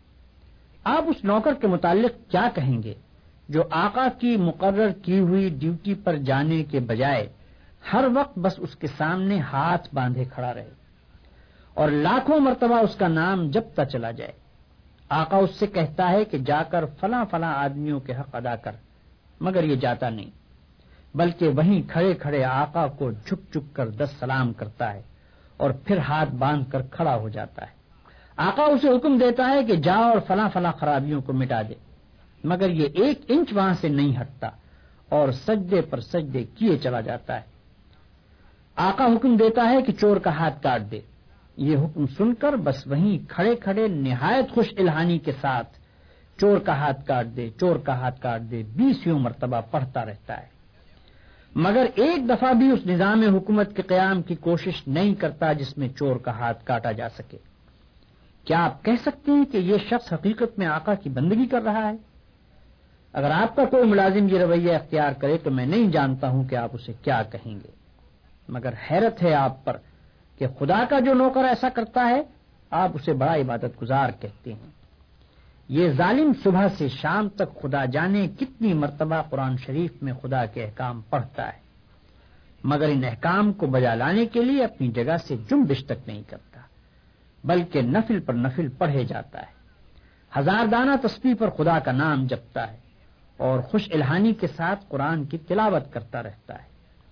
آپ اس نوکر کے متعلق کیا کہیں گے جو آقا کی مقرر کی ہوئی ڈیوٹی پر جانے کے بجائے ہر وقت بس اس کے سامنے ہاتھ باندھے کھڑا رہے اور لاکھوں مرتبہ اس کا نام جپتا چلا جائے؟ آقا اس سے کہتا ہے کہ جا کر فلاں فلاں آدمیوں کے حق ادا کر، مگر یہ جاتا نہیں بلکہ وہیں کھڑے کھڑے آقا کو جھک جھک کر دس سلام کرتا ہے اور پھر ہاتھ باندھ کر کھڑا ہو جاتا ہے۔ آقا اسے حکم دیتا ہے کہ جا اور فلاں فلاں خرابیوں کو مٹا دے، مگر یہ ایک انچ وہاں سے نہیں ہٹتا اور سجدے پر سجدے کیے چلا جاتا ہے۔ آقا حکم دیتا ہے کہ چور کا ہاتھ کاٹ دے، یہ حکم سن کر بس وہیں کھڑے کھڑے نہایت خوش الہانی کے ساتھ چور کا ہاتھ کاٹ دے، چور کا ہاتھ کاٹ دے بیسیوں مرتبہ پڑھتا رہتا ہے، مگر ایک دفعہ بھی اس نظام حکومت کے قیام کی کوشش نہیں کرتا جس میں چور کا ہاتھ کاٹا جا سکے۔ کیا آپ کہہ سکتے ہیں کہ یہ شخص حقیقت میں آقا کی بندگی کر رہا ہے؟ اگر آپ کا کوئی ملازم یہ رویہ اختیار کرے تو میں نہیں جانتا ہوں کہ آپ اسے کیا کہیں گے، مگر حیرت ہے آپ پر کہ خدا کا جو نوکر ایسا کرتا ہے آپ اسے بڑا عبادت گزار کہتے ہیں۔ یہ ظالم صبح سے شام تک خدا جانے کتنی مرتبہ قرآن شریف میں خدا کے احکام پڑھتا ہے، مگر ان احکام کو بجا لانے کے لیے اپنی جگہ سے جنبش تک نہیں کرتا، بلکہ نفل پر نفل پڑھے جاتا ہے، ہزار دانہ تسبیح پر خدا کا نام جپتا ہے اور خوش الہانی کے ساتھ قرآن کی تلاوت کرتا رہتا ہے۔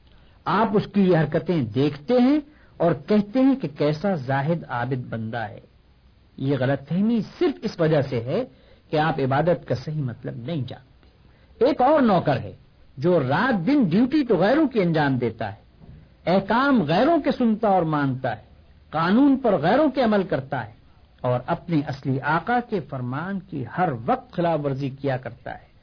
آپ اس کی یہ حرکتیں دیکھتے ہیں اور کہتے ہیں کہ کیسا زاہد عابد بندہ ہے۔ یہ غلط فہمی صرف اس وجہ سے ہے کہ آپ عبادت کا صحیح مطلب نہیں جانتے۔ ایک اور نوکر ہے جو رات دن ڈیوٹی تو غیروں کی انجام دیتا ہے، احکام غیروں کے سنتا اور مانتا ہے، قانون پر غیروں کے عمل کرتا ہے اور اپنے اصلی آقا کے فرمان کی ہر وقت خلاف ورزی کیا کرتا ہے،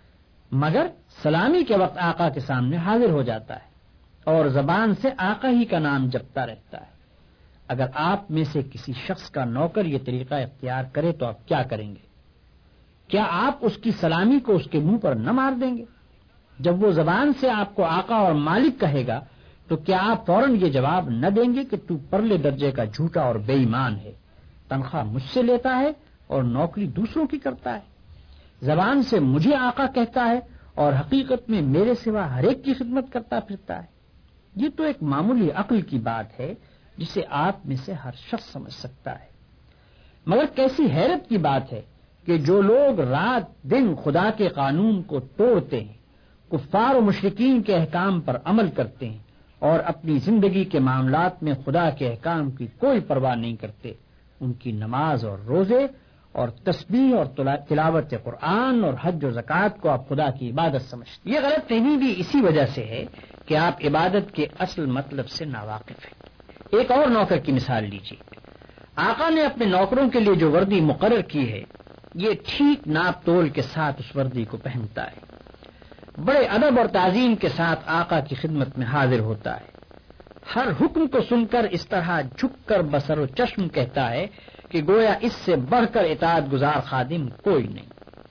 مگر سلامی کے وقت آقا کے سامنے حاضر ہو جاتا ہے اور زبان سے آقا ہی کا نام جپتا رہتا ہے۔ اگر آپ میں سے کسی شخص کا نوکر یہ طریقہ اختیار کرے تو آپ کیا کریں گے؟ کیا آپ اس کی سلامی کو اس کے منہ پر نہ مار دیں گے؟ جب وہ زبان سے آپ کو آقا اور مالک کہے گا تو کیا آپ فوراً یہ جواب نہ دیں گے کہ تو پرلے درجے کا جھوٹا اور بے ایمان ہے، تنخواہ مجھ سے لیتا ہے اور نوکری دوسروں کی کرتا ہے، زبان سے مجھے آقا کہتا ہے اور حقیقت میں میرے سوا ہر ایک کی خدمت کرتا پھرتا ہے؟ یہ تو ایک معمولی عقل کی بات ہے جسے آپ میں سے ہر شخص سمجھ سکتا ہے، مگر کیسی حیرت کی بات ہے کہ جو لوگ رات دن خدا کے قانون کو توڑتے ہیں، کفار و مشرکین کے احکام پر عمل کرتے ہیں اور اپنی زندگی کے معاملات میں خدا کے احکام کی کوئی پرواہ نہیں کرتے، ان کی نماز اور روزے اور تسبیح اور تلاوت قرآن اور حج و زکوٰۃ کو آپ خدا کی عبادت سمجھتے ہیں۔ یہ غلط فہمی بھی اسی وجہ سے ہے کہ آپ عبادت کے اصل مطلب سے ناواقف ہیں۔ ایک اور نوکر کی مثال لیجیے۔ آقا نے اپنے نوکروں کے لیے جو وردی مقرر کی ہے، یہ ٹھیک ناپ تول کے ساتھ اس وردی کو پہنتا ہے، بڑے ادب اور تعظیم کے ساتھ آقا کی خدمت میں حاضر ہوتا ہے، ہر حکم کو سن کر اس طرح جھک کر بصر و چشم کہتا ہے کہ گویا اس سے بڑھ کر اطاعت گزار خادم کوئی نہیں،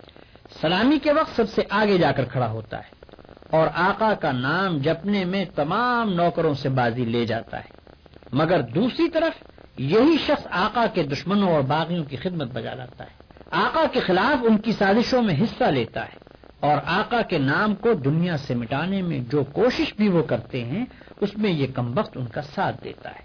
سلامی کے وقت سب سے آگے جا کر کھڑا ہوتا ہے اور آقا کا نام جپنے میں تمام نوکروں سے بازی لے جاتا ہے، مگر دوسری طرف یہی شخص آقا کے دشمنوں اور باغیوں کی خدمت بجا لاتا ہے، آقا کے خلاف ان کی سازشوں میں حصہ لیتا ہے اور آقا کے نام کو دنیا سے مٹانے میں جو کوشش بھی وہ کرتے ہیں اس میں یہ کمبخت ان کا ساتھ دیتا ہے۔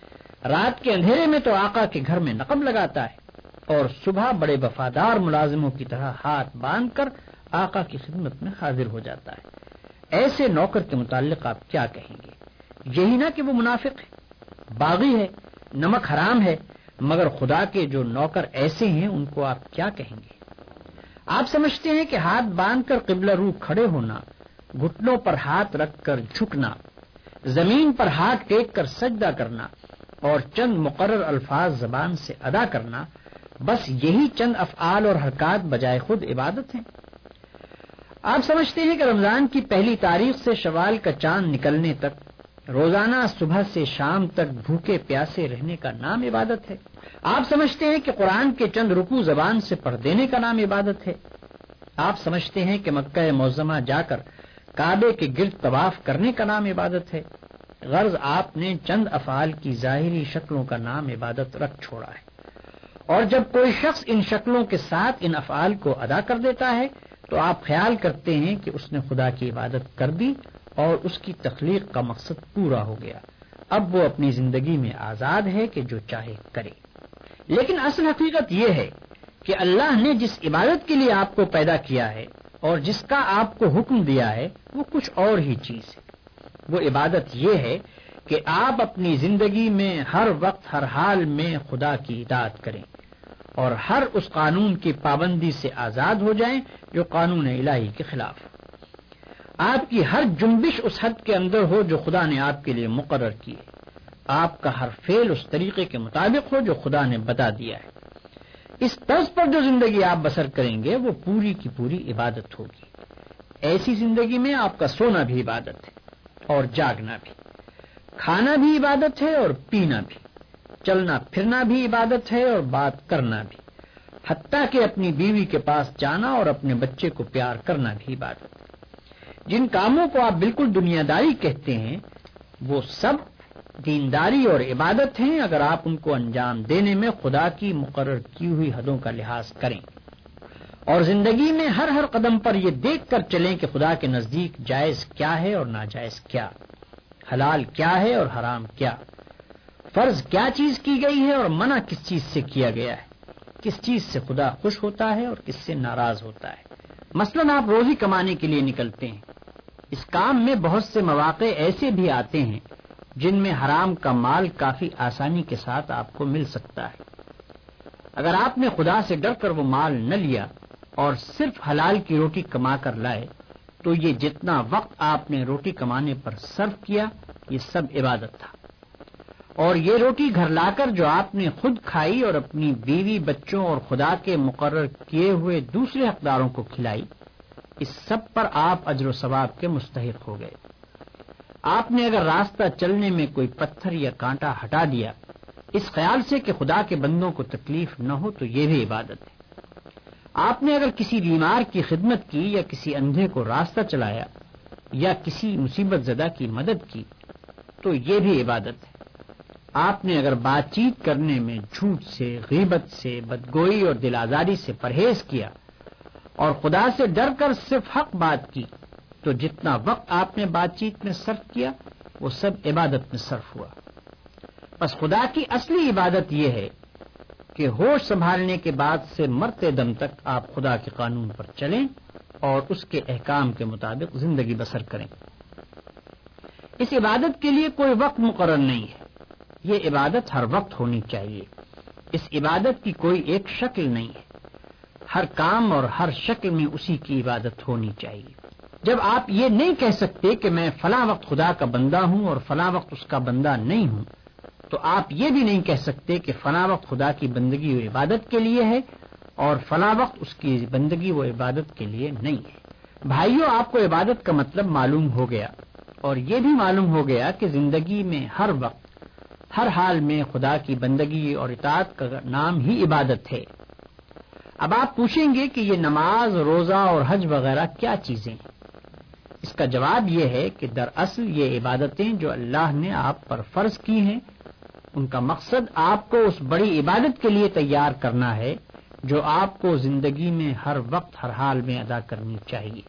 رات کے اندھیرے میں تو آقا کے گھر میں نقب لگاتا ہے اور صبح بڑے وفادار ملازموں کی طرح ہاتھ باندھ کر آقا کی خدمت میں حاضر ہو جاتا ہے۔ ایسے نوکر کے متعلق آپ کیا کہیں گے؟ یہی نہ کہ وہ منافق ہے، باغی ہے، نمک حرام ہے، مگر خدا کے جو نوکر ایسے ہیں ان کو آپ کیا کہیں گے؟ آپ سمجھتے ہیں کہ ہاتھ باندھ کر قبلہ رو کھڑے ہونا، گھٹنوں پر ہاتھ رکھ کر جھکنا، زمین پر ہاتھ ٹیک کر سجدہ کرنا اور چند مقرر الفاظ زبان سے ادا کرنا، بس یہی چند افعال اور حرکات بجائے خود عبادت ہیں؟ آپ سمجھتے ہیں کہ رمضان کی پہلی تاریخ سے شوال کا چاند نکلنے تک روزانہ صبح سے شام تک بھوکے پیاسے رہنے کا نام عبادت ہے؟ آپ سمجھتے ہیں کہ قرآن کے چند رکوع زبان سے پڑھ دینے کا نام عبادت ہے؟ آپ سمجھتے ہیں کہ مکہ معظمہ جا کر کعبے کے گرد طواف کرنے کا نام عبادت ہے؟ غرض آپ نے چند افعال کی ظاہری شکلوں کا نام عبادت رکھ چھوڑا ہے، اور جب کوئی شخص ان شکلوں کے ساتھ ان افعال کو ادا کر دیتا ہے تو آپ خیال کرتے ہیں کہ اس نے خدا کی عبادت کر دی اور اس کی تخلیق کا مقصد پورا ہو گیا، اب وہ اپنی زندگی میں آزاد ہے کہ جو چاہے کرے۔ لیکن اصل حقیقت یہ ہے کہ اللہ نے جس عبادت کے لیے آپ کو پیدا کیا ہے اور جس کا آپ کو حکم دیا ہے وہ کچھ اور ہی چیز ہے۔ وہ عبادت یہ ہے کہ آپ اپنی زندگی میں ہر وقت ہر حال میں خدا کی اطاعت کریں اور ہر اس قانون کی پابندی سے آزاد ہو جائیں جو قانون الہی کے خلاف۔ آپ کی ہر جنبش اس حد کے اندر ہو جو خدا نے آپ کے لیے مقرر کی ہے، آپ کا ہر فعل اس طریقے کے مطابق ہو جو خدا نے بتا دیا ہے۔ اس طرز پر جو زندگی آپ بسر کریں گے وہ پوری کی پوری عبادت ہوگی۔ ایسی زندگی میں آپ کا سونا بھی عبادت ہے اور جاگنا بھی، کھانا بھی عبادت ہے اور پینا بھی، چلنا پھرنا بھی عبادت ہے اور بات کرنا بھی، حتیٰ کہ اپنی بیوی کے پاس جانا اور اپنے بچے کو پیار کرنا بھی عبادت ہے۔ جن کاموں کو آپ بالکل دنیا داری کہتے ہیں وہ سب دینداری اور عبادت ہیں اگر آپ ان کو انجام دینے میں خدا کی مقرر کی ہوئی حدوں کا لحاظ کریں اور زندگی میں ہر ہر قدم پر یہ دیکھ کر چلیں کہ خدا کے نزدیک جائز کیا ہے اور ناجائز کیا، حلال کیا ہے اور حرام کیا، فرض کیا چیز کی گئی ہے اور منع کس چیز سے کیا گیا ہے، کس چیز سے خدا خوش ہوتا ہے اور کس سے ناراض ہوتا ہے۔ مثلاً آپ روزی کمانے کے لیے نکلتے ہیں، اس کام میں بہت سے مواقع ایسے بھی آتے ہیں جن میں حرام کا مال کافی آسانی کے ساتھ آپ کو مل سکتا ہے۔ اگر آپ نے خدا سے ڈر کر وہ مال نہ لیا اور صرف حلال کی روٹی کما کر لائے تو یہ جتنا وقت آپ نے روٹی کمانے پر صرف کیا یہ سب عبادت تھا، اور یہ روٹی گھر لا کر جو آپ نے خود کھائی اور اپنی بیوی، بچوں اور خدا کے مقرر کیے ہوئے دوسرے حقداروں کو کھلائی، اس سب پر آپ اجر و ثواب کے مستحق ہو گئے۔ آپ نے اگر راستہ چلنے میں کوئی پتھر یا کانٹا ہٹا دیا اس خیال سے کہ خدا کے بندوں کو تکلیف نہ ہو تو یہ بھی عبادت ہے۔ آپ نے اگر کسی بیمار کی خدمت کی یا کسی اندھے کو راستہ چلایا یا کسی مصیبت زدہ کی مدد کی تو یہ بھی عبادت ہے۔ آپ نے اگر بات چیت کرنے میں جھوٹ سے، غیبت سے، بدگوئی اور دل آزاری سے پرہیز کیا اور خدا سے ڈر کر صرف حق بات کی تو جتنا وقت آپ نے بات چیت میں صرف کیا وہ سب عبادت میں صرف ہوا۔ بس خدا کی اصلی عبادت یہ ہے کہ ہوش سنبھالنے کے بعد سے مرتے دم تک آپ خدا کے قانون پر چلیں اور اس کے احکام کے مطابق زندگی بسر کریں۔ اس عبادت کے لیے کوئی وقت مقرر نہیں ہے، یہ عبادت ہر وقت ہونی چاہیے۔ اس عبادت کی کوئی ایک شکل نہیں ہے، ہر کام اور ہر شکل میں اسی کی عبادت ہونی چاہیے۔ جب آپ یہ نہیں کہہ سکتے کہ میں فلاں وقت خدا کا بندہ ہوں اور فلاں وقت اس کا بندہ نہیں ہوں تو آپ یہ بھی نہیں کہہ سکتے کہ فلاں وقت خدا کی بندگی و عبادت کے لیے ہے اور فلاں وقت اس کی بندگی و عبادت کے لیے نہیں ہے۔ بھائیو، آپ کو عبادت کا مطلب معلوم ہو گیا اور یہ بھی معلوم ہو گیا کہ زندگی میں ہر وقت ہر حال میں خدا کی بندگی اور اطاعت کا نام ہی عبادت ہے۔ اب آپ پوچھیں گے کہ یہ نماز، روزہ اور حج وغیرہ کیا چیزیں ہیں؟ اس کا جواب یہ ہے کہ دراصل یہ عبادتیں جو اللہ نے آپ پر فرض کی ہیں ان کا مقصد آپ کو اس بڑی عبادت کے لیے تیار کرنا ہے جو آپ کو زندگی میں ہر وقت ہر حال میں ادا کرنی چاہیے۔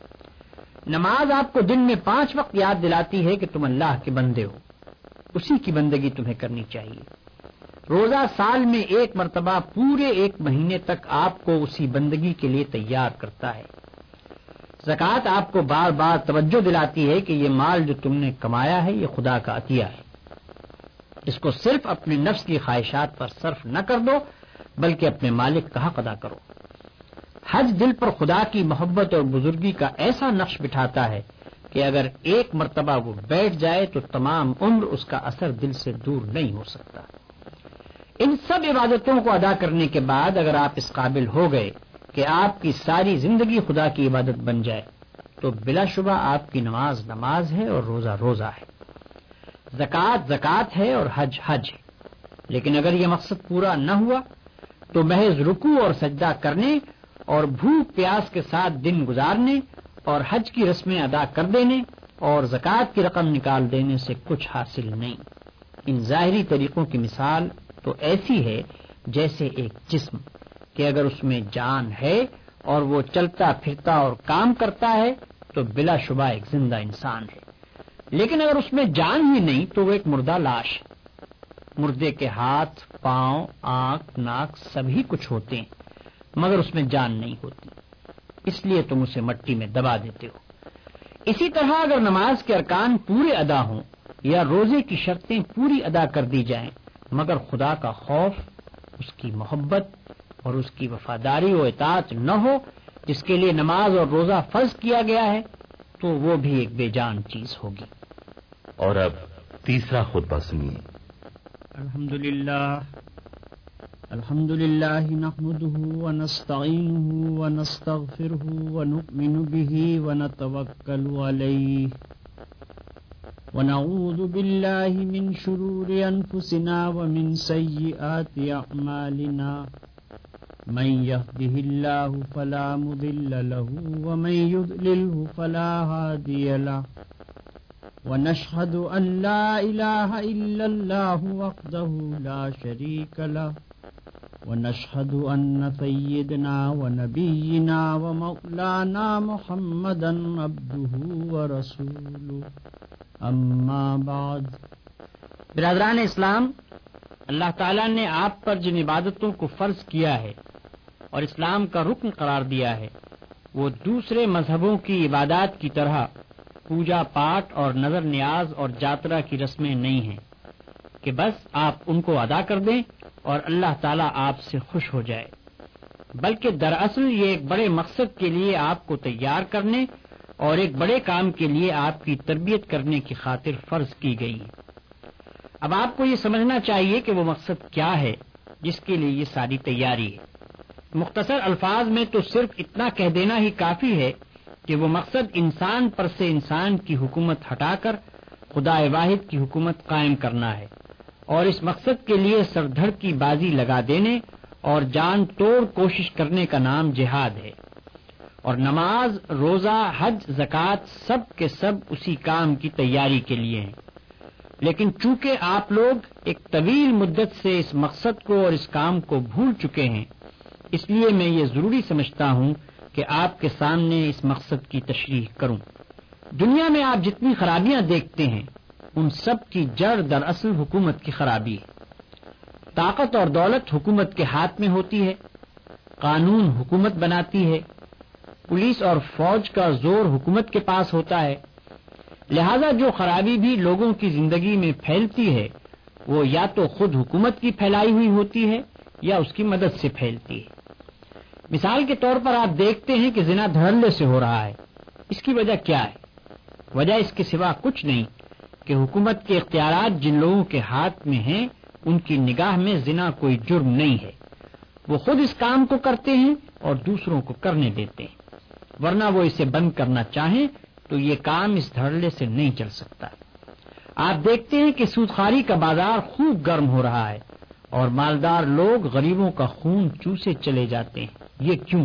نماز آپ کو دن میں پانچ وقت یاد دلاتی ہے کہ تم اللہ کے بندے ہو، اسی کی بندگی تمہیں کرنی چاہیے۔ روزہ سال میں ایک مرتبہ پورے ایک مہینے تک آپ کو اسی بندگی کے لیے تیار کرتا ہے۔ زکوٰۃ آپ کو بار بار توجہ دلاتی ہے کہ یہ مال جو تم نے کمایا ہے یہ خدا کا عطیہ ہے، اس کو صرف اپنے نفس کی خواہشات پر صرف نہ کر دو بلکہ اپنے مالک کا حق ادا کرو۔ حج دل پر خدا کی محبت اور بزرگی کا ایسا نقش بٹھاتا ہے کہ اگر ایک مرتبہ وہ بیٹھ جائے تو تمام عمر اس کا اثر دل سے دور نہیں ہو سکتا۔ ان سب عبادتوں کو ادا کرنے کے بعد اگر آپ اس قابل ہو گئے کہ آپ کی ساری زندگی خدا کی عبادت بن جائے تو بلا شبہ آپ کی نماز نماز ہے اور روزہ روزہ ہے، زکوٰۃ زکوٰۃ ہے اور حج حج ہے۔ لیکن اگر یہ مقصد پورا نہ ہوا تو محض رکوع اور سجدہ کرنے اور بھوک پیاس کے ساتھ دن گزارنے اور حج کی رسمیں ادا کر دینے اور زکوٰۃ کی رقم نکال دینے سے کچھ حاصل نہیں۔ ان ظاہری طریقوں کی مثال تو ایسی ہے جیسے ایک جسم کہ اگر اس میں جان ہے اور وہ چلتا پھرتا اور کام کرتا ہے تو بلا شبہ ایک زندہ انسان ہے، لیکن اگر اس میں جان ہی نہیں تو وہ ایک مردہ لاش ہے۔ مردے کے ہاتھ، پاؤں، آنکھ، ناک سبھی کچھ ہوتے ہیں مگر اس میں جان نہیں ہوتی، اس لیے تم اسے مٹی میں دبا دیتے ہو۔ اسی طرح اگر نماز کے ارکان پورے ادا ہوں یا روزے کی شرطیں پوری ادا کر دی جائیں مگر خدا کا خوف، اس کی محبت اور اس کی وفاداری و اطاعت نہ ہو جس کے لیے نماز اور روزہ فرض کیا گیا ہے تو وہ بھی ایک بے جان چیز ہوگی۔ اور اب تیسرا خطبہ سنیے۔ الحمدللہ الحمدللہ نحمده ونستعینه ونستغفره ونؤمن به ونتوکل علیہ ونعوذ باللہ من شرور انفسنا ومن سیئات اعمالنا من يهده الله فلا مضل له ومن يضلله فلا هادي له ونشهد أن لا إله إلا الله وحده لا شريك له ونشهد أن سيدنا ونبينا ومولانا محمدا عبده ورسوله أما بعد۔ برادران اسلام، اللہ تعالیٰ نے آپ پر جن عبادتوں کو فرض کیا ہے اور اسلام کا رکن قرار دیا ہے وہ دوسرے مذہبوں کی عبادات کی طرح پوجا پاٹ اور نظر نیاز اور جاترا کی رسمیں نہیں ہیں کہ بس آپ ان کو ادا کر دیں اور اللہ تعالیٰ آپ سے خوش ہو جائے، بلکہ دراصل یہ ایک بڑے مقصد کے لیے آپ کو تیار کرنے اور ایک بڑے کام کے لیے آپ کی تربیت کرنے کی خاطر فرض کی گئی ہے۔ اب آپ کو یہ سمجھنا چاہیے کہ وہ مقصد کیا ہے جس کے لیے یہ ساری تیاری ہے۔ مختصر الفاظ میں تو صرف اتنا کہہ دینا ہی کافی ہے کہ وہ مقصد انسان پر سے انسان کی حکومت ہٹا کر خدا واحد کی حکومت قائم کرنا ہے، اور اس مقصد کے لیے سر دھڑ کی بازی لگا دینے اور جان توڑ کوشش کرنے کا نام جہاد ہے، اور نماز، روزہ، حج، زکوٰۃ سب کے سب اسی کام کی تیاری کے لیے ہیں۔ لیکن چونکہ آپ لوگ ایک طویل مدت سے اس مقصد کو اور اس کام کو بھول چکے ہیں، اس لیے میں یہ ضروری سمجھتا ہوں کہ آپ کے سامنے اس مقصد کی تشریح کروں۔ دنیا میں آپ جتنی خرابیاں دیکھتے ہیں ان سب کی جڑ دراصل حکومت کی خرابی ہے۔ طاقت اور دولت حکومت کے ہاتھ میں ہوتی ہے، قانون حکومت بناتی ہے، پولیس اور فوج کا زور حکومت کے پاس ہوتا ہے، لہذا جو خرابی بھی لوگوں کی زندگی میں پھیلتی ہے وہ یا تو خود حکومت کی پھیلائی ہوئی ہوتی ہے یا اس کی مدد سے پھیلتی ہے۔ مثال کے طور پر آپ دیکھتے ہیں کہ زنا دھڑلے سے ہو رہا ہے، اس کی وجہ کیا ہے؟ وجہ اس کے سوا کچھ نہیں کہ حکومت کے اختیارات جن لوگوں کے ہاتھ میں ہیں ان کی نگاہ میں زنا کوئی جرم نہیں ہے، وہ خود اس کام کو کرتے ہیں اور دوسروں کو کرنے دیتے ہیں، ورنہ وہ اسے بند کرنا چاہیں تو یہ کام اس دھڑلے سے نہیں چل سکتا۔ آپ دیکھتے ہیں کہ سودخواری کا بازار خوب گرم ہو رہا ہے اور مالدار لوگ غریبوں کا خون چوسے چلے جاتے ہیں۔ یہ کیوں؟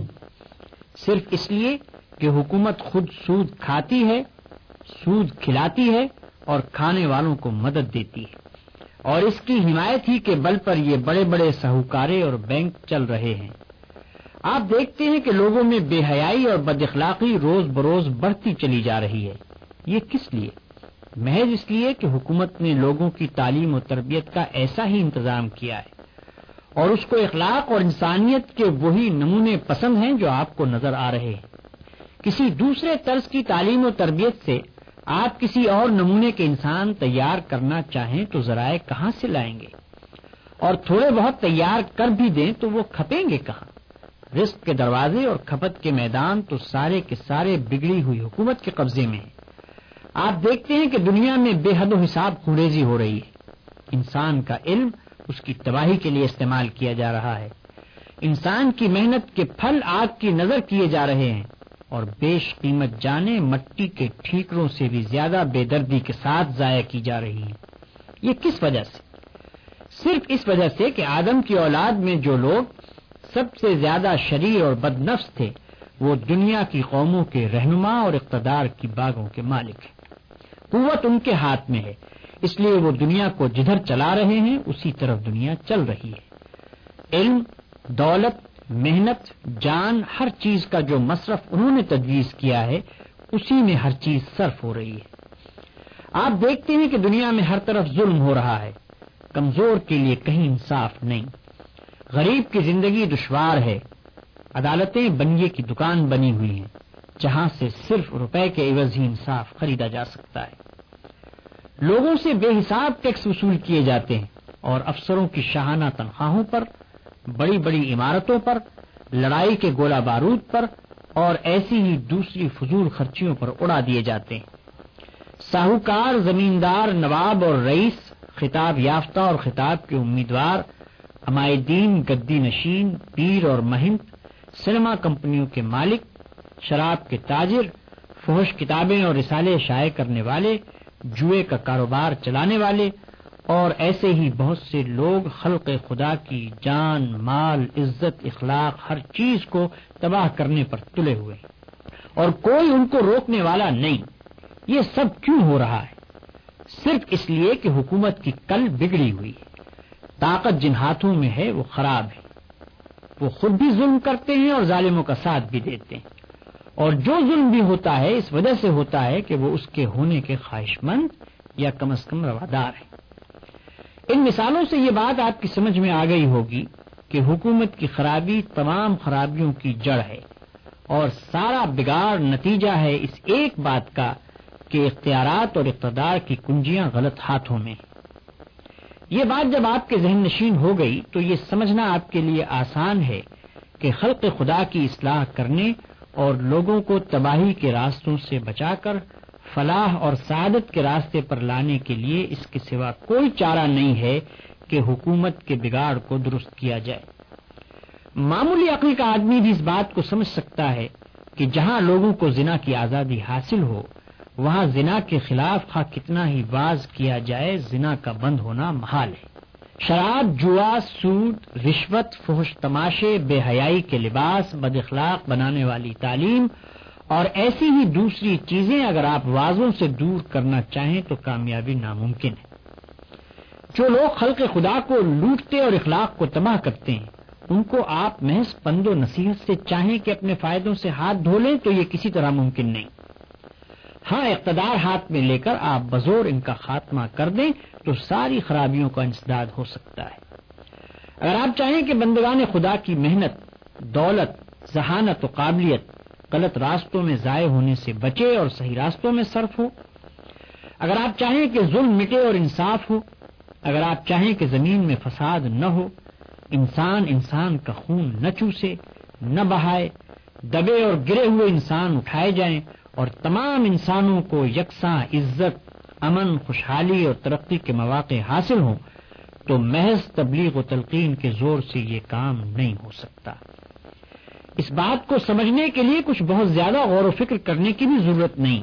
صرف اس لیے کہ حکومت خود سود کھاتی ہے، سود کھلاتی ہے اور کھانے والوں کو مدد دیتی ہے، اور اس کی حمایت ہی کے بل پر یہ بڑے بڑے ساہوکارے اور بینک چل رہے ہیں۔ آپ دیکھتے ہیں کہ لوگوں میں بے حیائی اور بد اخلاقی روز بروز بڑھتی چلی جا رہی ہے۔ یہ کس لیے؟ محض اس لیے کہ حکومت نے لوگوں کی تعلیم و تربیت کا ایسا ہی انتظام کیا ہے، اور اس کو اخلاق اور انسانیت کے وہی نمونے پسند ہیں جو آپ کو نظر آ رہے ہیں۔ کسی دوسرے طرز کی تعلیم و تربیت سے آپ کسی اور نمونے کے انسان تیار کرنا چاہیں تو ذرائع کہاں سے لائیں گے؟ اور تھوڑے بہت تیار کر بھی دیں تو وہ کھپیں گے کہاں؟ رزق کے دروازے اور کھپت کے میدان تو سارے کے سارے بگڑی ہوئی حکومت کے قبضے میں ہیں۔ آپ دیکھتے ہیں کہ دنیا میں بے حد و حساب خونریزی ہو رہی ہے، انسان کا علم اس کی تباہی کے لیے استعمال کیا جا رہا ہے، انسان کی محنت کے پھل آگ کی نظر کیے جا رہے ہیں، اور بیش قیمت جانیں مٹی کے ٹھیکروں سے بھی زیادہ بے دردی کے ساتھ ضائع کی جا رہی ہیں۔ یہ کس وجہ سے؟ صرف اس وجہ سے کہ آدم کی اولاد میں جو لوگ سب سے زیادہ شریر اور بد نفس تھے وہ دنیا کی قوموں کے رہنما اور اقتدار کی باغوں کے مالک ہیں۔ قوت ان کے ہاتھ میں ہے، اس لیے وہ دنیا کو جدھر چلا رہے ہیں اسی طرف دنیا چل رہی ہے۔ علم، دولت، محنت، جان، ہر چیز کا جو مصرف انہوں نے تجویز کیا ہے اسی میں ہر چیز صرف ہو رہی ہے۔ آپ دیکھتے ہیں کہ دنیا میں ہر طرف ظلم ہو رہا ہے، کمزور کے لیے کہیں انصاف نہیں، غریب کی زندگی دشوار ہے، عدالتیں بنیے کی دکان بنی ہوئی ہیں جہاں سے صرف روپے کے عوض ہی انصاف خریدا جا سکتا ہے، لوگوں سے بے حساب ٹیکس وصول کیے جاتے ہیں اور افسروں کی شاہانہ تنخواہوں پر، بڑی بڑی عمارتوں پر، لڑائی کے گولہ بارود پر اور ایسی ہی دوسری فضول خرچیوں پر اڑا دیے جاتے ہیں۔ ساہوکار، زمیندار، نواب اور رئیس، خطاب یافتہ اور خطاب کے امیدوار، عمائدین، گدی نشین، پیر اور مہنت، سینما کمپنیوں کے مالک، شراب کے تاجر، فحش کتابیں اور رسالے شائع کرنے والے، جوئے کا کاروبار چلانے والے اور ایسے ہی بہت سے لوگ خلق خدا کی جان، مال، عزت، اخلاق، ہر چیز کو تباہ کرنے پر تلے ہوئے ہیں اور کوئی ان کو روکنے والا نہیں۔ یہ سب کیوں ہو رہا ہے؟ صرف اس لیے کہ حکومت کی کل بگڑی ہوئی ہے، طاقت جن ہاتھوں میں ہے وہ خراب ہے، وہ خود بھی ظلم کرتے ہیں اور ظالموں کا ساتھ بھی دیتے ہیں، اور جو ظلم بھی ہوتا ہے اس وجہ سے ہوتا ہے کہ وہ اس کے ہونے کے خواہش مند یا کم از کم روادار ہیں۔ ان مثالوں سے یہ بات آپ کی سمجھ میں آ گئی ہوگی کہ حکومت کی خرابی تمام خرابیوں کی جڑ ہے اور سارا بگاڑ نتیجہ ہے اس ایک بات کا کہ اختیارات اور اقتدار کی کنجیاں غلط ہاتھوں میں ہیں۔ یہ بات جب آپ کے ذہن نشین ہو گئی تو یہ سمجھنا آپ کے لیے آسان ہے کہ خلق خدا کی اصلاح کرنے اور لوگوں کو تباہی کے راستوں سے بچا کر فلاح اور سعادت کے راستے پر لانے کے لیے اس کے سوا کوئی چارہ نہیں ہے کہ حکومت کے بگاڑ کو درست کیا جائے۔ معمولی عقل کا آدمی بھی اس بات کو سمجھ سکتا ہے کہ جہاں لوگوں کو زنا کی آزادی حاصل ہو وہاں زنا کے خلاف خواہ کتنا ہی باز کیا جائے زنا کا بند ہونا محال ہے۔ شراب، جوا، سود، رشوت، فحش تماشے، بے حیائی کے لباس، بد اخلاق بنانے والی تعلیم اور ایسی ہی دوسری چیزیں اگر آپ واضحوں سے دور کرنا چاہیں تو کامیابی ناممکن ہے۔ جو لوگ خلق خدا کو لوٹتے اور اخلاق کو تباہ کرتے ہیں ان کو آپ محض پند و نصیحت سے چاہیں کہ اپنے فائدوں سے ہاتھ دھو لیں تو یہ کسی طرح ممکن نہیں۔ ہاں، اقتدار ہاتھ میں لے کر آپ بزور ان کا خاتمہ کر دیں تو ساری خرابیوں کا انسداد ہو سکتا ہے۔ اگر آپ چاہیں کہ بندگان خدا کی محنت، دولت، ذہانت و قابلیت غلط راستوں میں ضائع ہونے سے بچے اور صحیح راستوں میں صرف ہو، اگر آپ چاہیں کہ ظلم مٹے اور انصاف ہو، اگر آپ چاہیں کہ زمین میں فساد نہ ہو، انسان انسان کا خون نہ چوسے، نہ بہائے، دبے اور گرے ہوئے انسان اٹھائے جائیں اور تمام انسانوں کو یکساں عزت، امن، خوشحالی اور ترقی کے مواقع حاصل ہوں تو محض تبلیغ و تلقین کے زور سے یہ کام نہیں ہو سکتا۔ اس بات کو سمجھنے کے لیے کچھ بہت زیادہ غور و فکر کرنے کی بھی ضرورت نہیں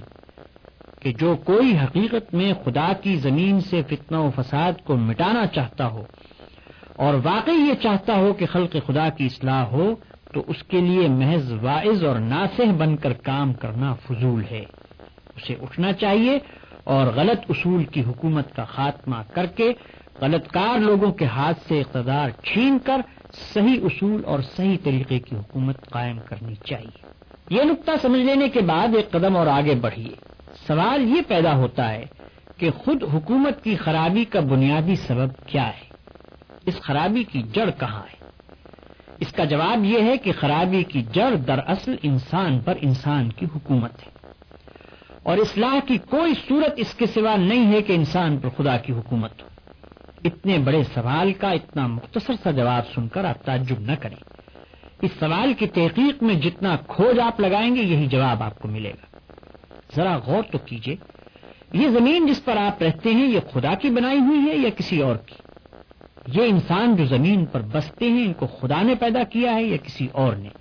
کہ جو کوئی حقیقت میں خدا کی زمین سے فتنہ و فساد کو مٹانا چاہتا ہو اور واقعی یہ چاہتا ہو کہ خلق خدا کی اصلاح ہو تو اس کے لیے محض واعظ اور ناصح بن کر کام کرنا فضول ہے۔ اسے اٹھنا چاہیے اور غلط اصول کی حکومت کا خاتمہ کر کے غلط کار لوگوں کے ہاتھ سے اقتدار چھین کر صحیح اصول اور صحیح طریقے کی حکومت قائم کرنی چاہیے۔ یہ نقطہ سمجھ لینے کے بعد ایک قدم اور آگے بڑھیے۔ سوال یہ پیدا ہوتا ہے کہ خود حکومت کی خرابی کا بنیادی سبب کیا ہے؟ اس خرابی کی جڑ کہاں ہے؟ اس کا جواب یہ ہے کہ خرابی کی جڑ دراصل انسان پر انسان کی حکومت ہے، اور اصلاح کی کوئی صورت اس کے سوا نہیں ہے کہ انسان پر خدا کی حکومت ہو۔ اتنے بڑے سوال کا اتنا مختصر سا جواب سن کر آپ تعجب نہ کریں۔ اس سوال کی تحقیق میں جتنا کھوج آپ لگائیں گے یہی جواب آپ کو ملے گا۔ ذرا غور تو کیجئے، یہ زمین جس پر آپ رہتے ہیں یہ خدا کی بنائی ہوئی ہے یا کسی اور کی؟ یہ انسان جو زمین پر بستے ہیں ان کو خدا نے پیدا کیا ہے یا کسی اور نے؟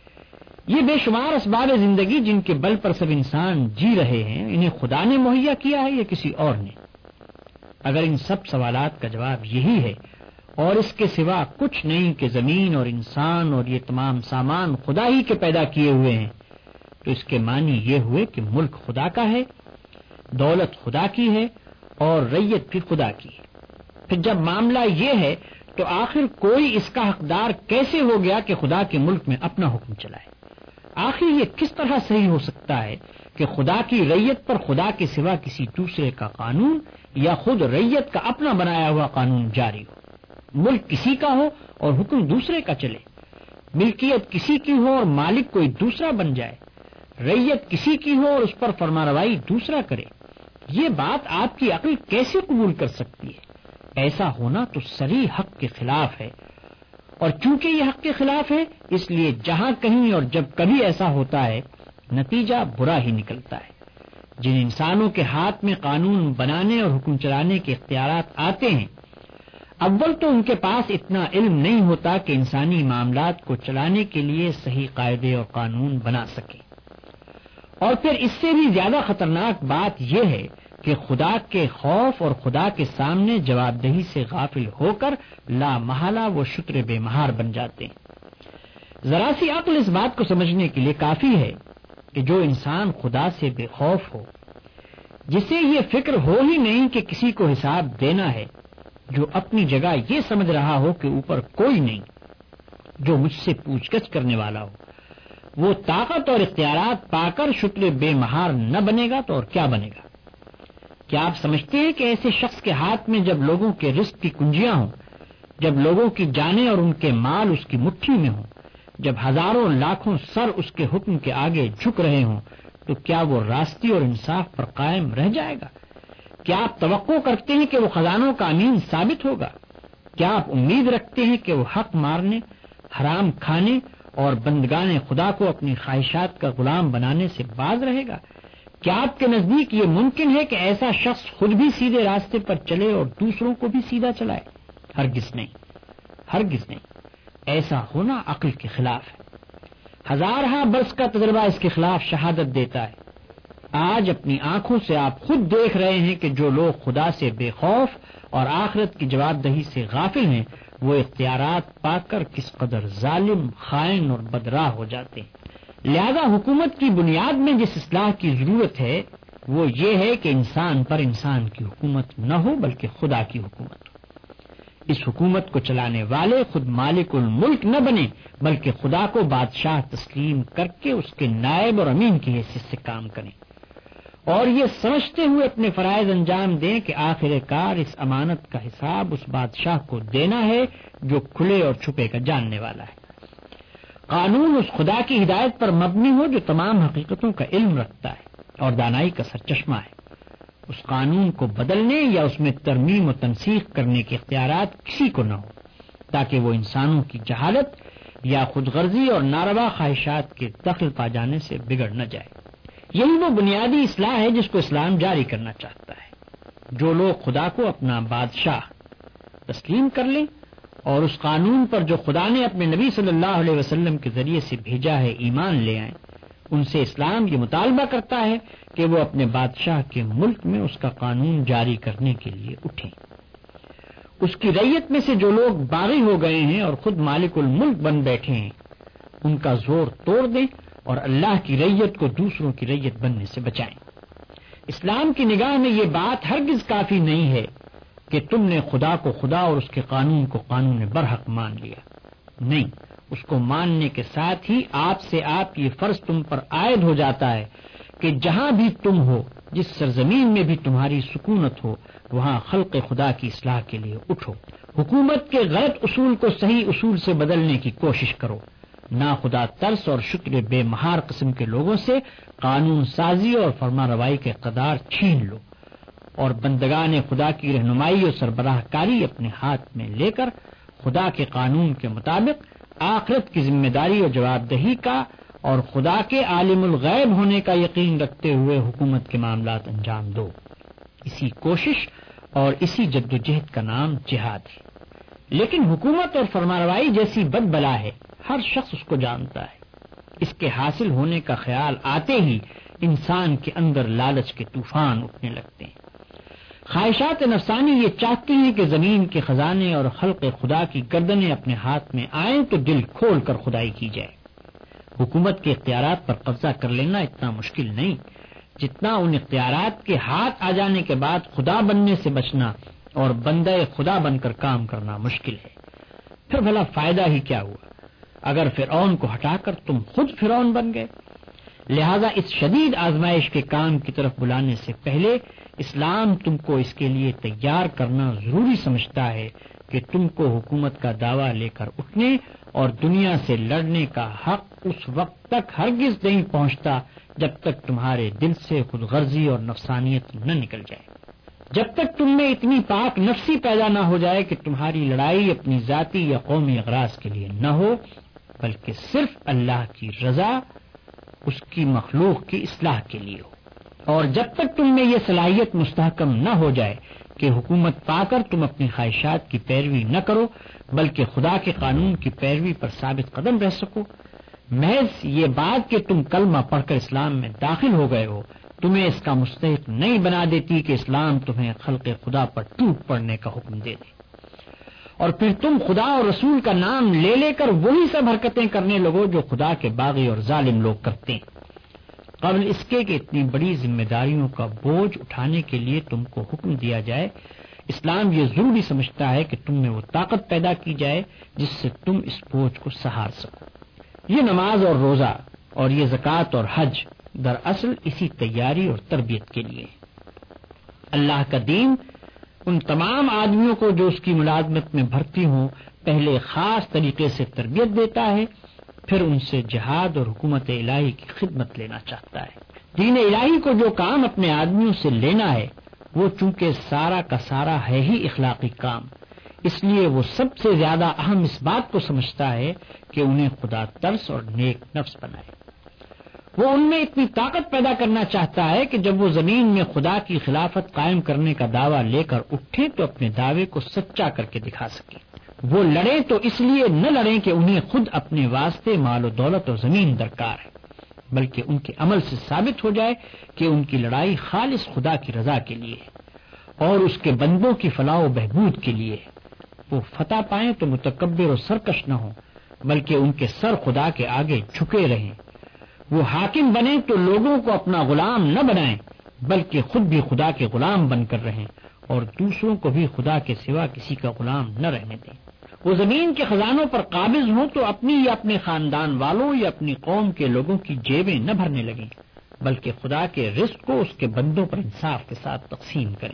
یہ بے شمار اسباب زندگی جن کے بل پر سب انسان جی رہے ہیں انہیں خدا نے مہیا کیا ہے یا کسی اور نے؟ اگر ان سب سوالات کا جواب یہی ہے اور اس کے سوا کچھ نہیں کہ زمین اور انسان اور یہ تمام سامان خدا ہی کے پیدا کیے ہوئے ہیں تو اس کے معنی یہ ہوئے کہ ملک خدا کا ہے، دولت خدا کی ہے اور ریت بھی خدا کی ہے۔ پھر جب معاملہ یہ ہے تو آخر کوئی اس کا حقدار کیسے ہو گیا کہ خدا کے ملک میں اپنا حکم چلائے؟ آخر یہ کس طرح صحیح ہو سکتا ہے کہ خدا کی ریت پر خدا کے سوا کسی دوسرے کا قانون یا خود ریت کا اپنا بنایا ہوا قانون جاری ہو؟ ملک کسی کا ہو اور حکم دوسرے کا چلے، ملکیت کسی کی ہو اور مالک کوئی دوسرا بن جائے، ریت کسی کی ہو اور اس پر فرمانروائی دوسرا کرے، یہ بات آپ کی عقل کیسے قبول کر سکتی ہے؟ ایسا ہونا تو صریح حق کے خلاف ہے، اور چونکہ یہ حق کے خلاف ہے اس لیے جہاں کہیں اور جب کبھی ایسا ہوتا ہے نتیجہ برا ہی نکلتا ہے۔ جن انسانوں کے ہاتھ میں قانون بنانے اور حکم چلانے کے اختیارات آتے ہیں اول تو ان کے پاس اتنا علم نہیں ہوتا کہ انسانی معاملات کو چلانے کے لیے صحیح قاعدے اور قانون بنا سکیں، اور پھر اس سے بھی زیادہ خطرناک بات یہ ہے کہ خدا کے خوف اور خدا کے سامنے جواب دہی سے غافل ہو کر لا محالہ وہ شتر بے مہار بن جاتے ہیں۔ ذرا سی عقل اس بات کو سمجھنے کے لیے کافی ہے کہ جو انسان خدا سے بے خوف ہو، جسے یہ فکر ہو ہی نہیں کہ کسی کو حساب دینا ہے، جو اپنی جگہ یہ سمجھ رہا ہو کہ اوپر کوئی نہیں جو مجھ سے پوچھ گچھ کرنے والا ہو، وہ طاقت اور اختیارات پا کر شتر بے مہار نہ بنے گا تو اور کیا بنے گا؟ کیا آپ سمجھتے ہیں کہ ایسے شخص کے ہاتھ میں جب لوگوں کے رزق کی کنجیاں ہوں، جب لوگوں کی جانیں اور ان کے مال اس کی مٹھی میں ہوں، جب ہزاروں لاکھوں سر اس کے حکم کے آگے جھک رہے ہوں، تو کیا وہ راستی اور انصاف پر قائم رہ جائے گا؟ کیا آپ توقع کرتے ہیں کہ وہ خزانوں کا امین ثابت ہوگا؟ کیا آپ امید رکھتے ہیں کہ وہ حق مارنے، حرام کھانے اور بندگان خدا کو اپنی خواہشات کا غلام بنانے سے باز رہے گا؟ کیا آپ کے نزدیک یہ ممکن ہے کہ ایسا شخص خود بھی سیدھے راستے پر چلے اور دوسروں کو بھی سیدھا چلائے؟ ہرگز نہیں، ہرگز نہیں۔ ایسا ہونا عقل کے خلاف ہے۔ ہزارہ برس کا تجربہ اس کے خلاف شہادت دیتا ہے۔ آج اپنی آنکھوں سے آپ خود دیکھ رہے ہیں کہ جو لوگ خدا سے بے خوف اور آخرت کی جواب دہی سے غافل ہیں، وہ اختیارات پا کر کس قدر ظالم، خائن اور بدراہ ہو جاتے ہیں۔ لہذا حکومت کی بنیاد میں جس اصلاح کی ضرورت ہے وہ یہ ہے کہ انسان پر انسان کی حکومت نہ ہو بلکہ خدا کی حکومت ہو۔ اس حکومت کو چلانے والے خود مالک الملک نہ بنے بلکہ خدا کو بادشاہ تسلیم کر کے اس کے نائب اور امین کی حیثیت سے کام کریں، اور یہ سمجھتے ہوئے اپنے فرائض انجام دیں کہ آخر کار اس امانت کا حساب اس بادشاہ کو دینا ہے جو کھلے اور چھپے کا جاننے والا ہے۔ قانون اس خدا کی ہدایت پر مبنی ہو جو تمام حقیقتوں کا علم رکھتا ہے اور دانائی کا سرچشمہ ہے۔ اس قانون کو بدلنے یا اس میں ترمیم و تنسیخ کرنے کے اختیارات کسی کو نہ ہو، تاکہ وہ انسانوں کی جہالت یا خود غرضی اور ناروا خواہشات کے دخل پا جانے سے بگڑ نہ جائے۔ یہی وہ بنیادی اصلاح ہے جس کو اسلام جاری کرنا چاہتا ہے۔ جو لوگ خدا کو اپنا بادشاہ تسلیم کر لیں اور اس قانون پر جو خدا نے اپنے نبی صلی اللہ علیہ وسلم کے ذریعے سے بھیجا ہے ایمان لے آئیں، ان سے اسلام یہ مطالبہ کرتا ہے کہ وہ اپنے بادشاہ کے ملک میں اس کا قانون جاری کرنے کے لیے اٹھیں۔ اس کی رعیت میں سے جو لوگ باغی ہو گئے ہیں اور خود مالک الملک بن بیٹھے ہیں، ان کا زور توڑ دیں اور اللہ کی رعیت کو دوسروں کی رعیت بننے سے بچائیں۔ اسلام کی نگاہ میں یہ بات ہرگز کافی نہیں ہے کہ تم نے خدا کو خدا اور اس کے قانون کو قانون برحق مان لیا۔ نہیں، اس کو ماننے کے ساتھ ہی آپ سے آپ یہ فرض تم پر عائد ہو جاتا ہے کہ جہاں بھی تم ہو، جس سرزمین میں بھی تمہاری سکونت ہو، وہاں خلق خدا کی اصلاح کے لیے اٹھو۔ حکومت کے غلط اصول کو صحیح اصول سے بدلنے کی کوشش کرو۔ نا خدا ترس اور شکر بے مہار قسم کے لوگوں سے قانون سازی اور فرما روائی کے اقتدار چھین لو، اور بندگان خدا کی رہنمائی اور سربراہ کاری اپنے ہاتھ میں لے کر خدا کے قانون کے مطابق آخرت کی ذمہ داری اور جواب دہی کا اور خدا کے عالم الغیب ہونے کا یقین رکھتے ہوئے حکومت کے معاملات انجام دو۔ اسی کوشش اور اسی جد و جہد کا نام جہاد ہے۔ لیکن حکومت اور فرمانروائی جیسی بد بلا ہے، ہر شخص اس کو جانتا ہے۔ اس کے حاصل ہونے کا خیال آتے ہی انسان کے اندر لالچ کے طوفان اٹھنے لگتے ہیں۔ خواہشات نفسانی یہ چاہتی ہیں کہ زمین کے خزانے اور خلق خدا کی گردنیں اپنے ہاتھ میں آئیں تو دل کھول کر خدائی کی جائے۔ حکومت کے اختیارات پر قبضہ کر لینا اتنا مشکل نہیں جتنا ان اختیارات کے ہاتھ آ جانے کے بعد خدا بننے سے بچنا اور بندہ خدا بن کر کام کرنا مشکل ہے۔ پھر بھلا فائدہ ہی کیا ہوا اگر فرعون کو ہٹا کر تم خود فرعون بن گئے؟ لہذا اس شدید آزمائش کے کام کی طرف بلانے سے پہلے اسلام تم کو اس کے لیے تیار کرنا ضروری سمجھتا ہے کہ تم کو حکومت کا دعویٰ لے کر اٹھنے اور دنیا سے لڑنے کا حق اس وقت تک ہرگز نہیں پہنچتا جب تک تمہارے دل سے خود غرضی اور نفسانیت نہ نکل جائے، جب تک تم میں اتنی پاک نفسی پیدا نہ ہو جائے کہ تمہاری لڑائی اپنی ذاتی یا قومی اغراض کے لیے نہ ہو بلکہ صرف اللہ کی رضا، اس کی مخلوق کی اصلاح کے لیے ہو، اور جب تک تم میں یہ صلاحیت مستحکم نہ ہو جائے کہ حکومت پا کر تم اپنی خواہشات کی پیروی نہ کرو بلکہ خدا کے قانون کی پیروی پر ثابت قدم رہ سکو۔ محض یہ بات کہ تم کلمہ پڑھ کر اسلام میں داخل ہو گئے ہو تمہیں اس کا مستحق نہیں بنا دیتی کہ اسلام تمہیں خلق خدا پر ٹوٹ پڑنے کا حکم دے دے، اور پھر تم خدا اور رسول کا نام لے لے کر وہی سب حرکتیں کرنے لگو جو خدا کے باغی اور ظالم لوگ کرتے ہیں۔ قبل اس کے کہ اتنی بڑی ذمہ داریوں کا بوجھ اٹھانے کے لیے تم کو حکم دیا جائے، اسلام یہ ضروری سمجھتا ہے کہ تم میں وہ طاقت پیدا کی جائے جس سے تم اس بوجھ کو سہار سکو۔ یہ نماز اور روزہ اور یہ زکوٰۃ اور حج دراصل اسی تیاری اور تربیت کے لیے۔ اللہ کا دین ان تمام آدمیوں کو جو اس کی ملازمت میں بھرتی ہوں پہلے خاص طریقے سے تربیت دیتا ہے، پھر ان سے جہاد اور حکومت الہی کی خدمت لینا چاہتا ہے۔ دین الہی کو جو کام اپنے آدمیوں سے لینا ہے وہ چونکہ سارا کا سارا ہے ہی اخلاقی کام، اس لیے وہ سب سے زیادہ اہم اس بات کو سمجھتا ہے کہ انہیں خدا ترس اور نیک نفس بنائے۔ وہ ان میں اتنی طاقت پیدا کرنا چاہتا ہے کہ جب وہ زمین میں خدا کی خلافت قائم کرنے کا دعویٰ لے کر اٹھے تو اپنے دعوے کو سچا کر کے دکھا سکے۔ وہ لڑیں تو اس لیے نہ لڑیں کہ انہیں خود اپنے واسطے مال و دولت اور زمین درکار ہے، بلکہ ان کے عمل سے ثابت ہو جائے کہ ان کی لڑائی خالص خدا کی رضا کے لیے ہے اور اس کے بندوں کی فلاح و بہبود کے لیے ہے۔ وہ فتح پائیں تو متکبر و سرکش نہ ہوں، بلکہ ان کے سر خدا کے آگے جھکے رہیں۔ وہ حاکم بنیں تو لوگوں کو اپنا غلام نہ بنائیں، بلکہ خود بھی خدا کے غلام بن کر رہیں اور دوسروں کو بھی خدا کے سوا کسی کا غلام نہ رہنے دیں۔ وہ زمین کے خزانوں پر قابض ہوں تو اپنی یا اپنے خاندان والوں یا اپنی قوم کے لوگوں کی جیبیں نہ بھرنے لگیں، بلکہ خدا کے رزق کو اس کے بندوں پر انصاف کے ساتھ تقسیم کریں،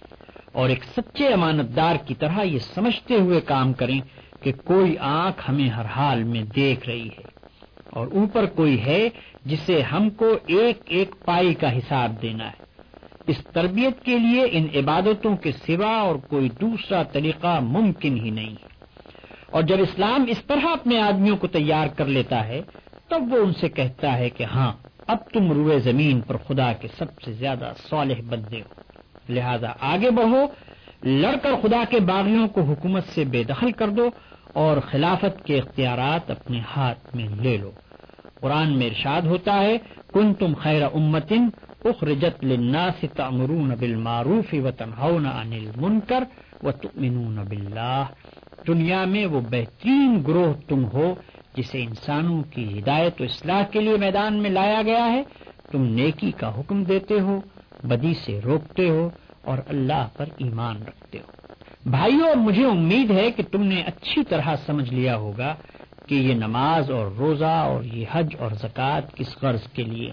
اور ایک سچے امانت دار کی طرح یہ سمجھتے ہوئے کام کریں کہ کوئی آنکھ ہمیں ہر حال میں دیکھ رہی ہے اور اوپر کوئی ہے جسے ہم کو ایک ایک پائی کا حساب دینا ہے۔ اس تربیت کے لیے ان عبادتوں کے سوا اور کوئی دوسرا طریقہ ممکن ہی نہیں ہے۔ اور جب اسلام اس طرح اپنے آدمیوں کو تیار کر لیتا ہے تب وہ ان سے کہتا ہے کہ ہاں، اب تم روئے زمین پر خدا کے سب سے زیادہ صالح بندے ہو، لہذا آگے بڑھو، لڑ کر خدا کے باغیوں کو حکومت سے بے دخل کر دو اور خلافت کے اختیارات اپنے ہاتھ میں لے لو۔ قرآن میں ارشاد ہوتا ہے، کنتم خیر امۃ اخرجت للناس تأمرون بالمعروف وتنہون عن المنکر وتؤمنون باللہ۔ دنیا میں وہ بہترین گروہ تم ہو جسے انسانوں کی ہدایت و اصلاح کے لیے میدان میں لایا گیا ہے۔ تم نیکی کا حکم دیتے ہو، بدی سے روکتے ہو اور اللہ پر ایمان رکھتے ہو۔ بھائیو، مجھے امید ہے کہ تم نے اچھی طرح سمجھ لیا ہوگا کہ یہ نماز اور روزہ اور یہ حج اور زکوٰۃ کس غرض کے لیے۔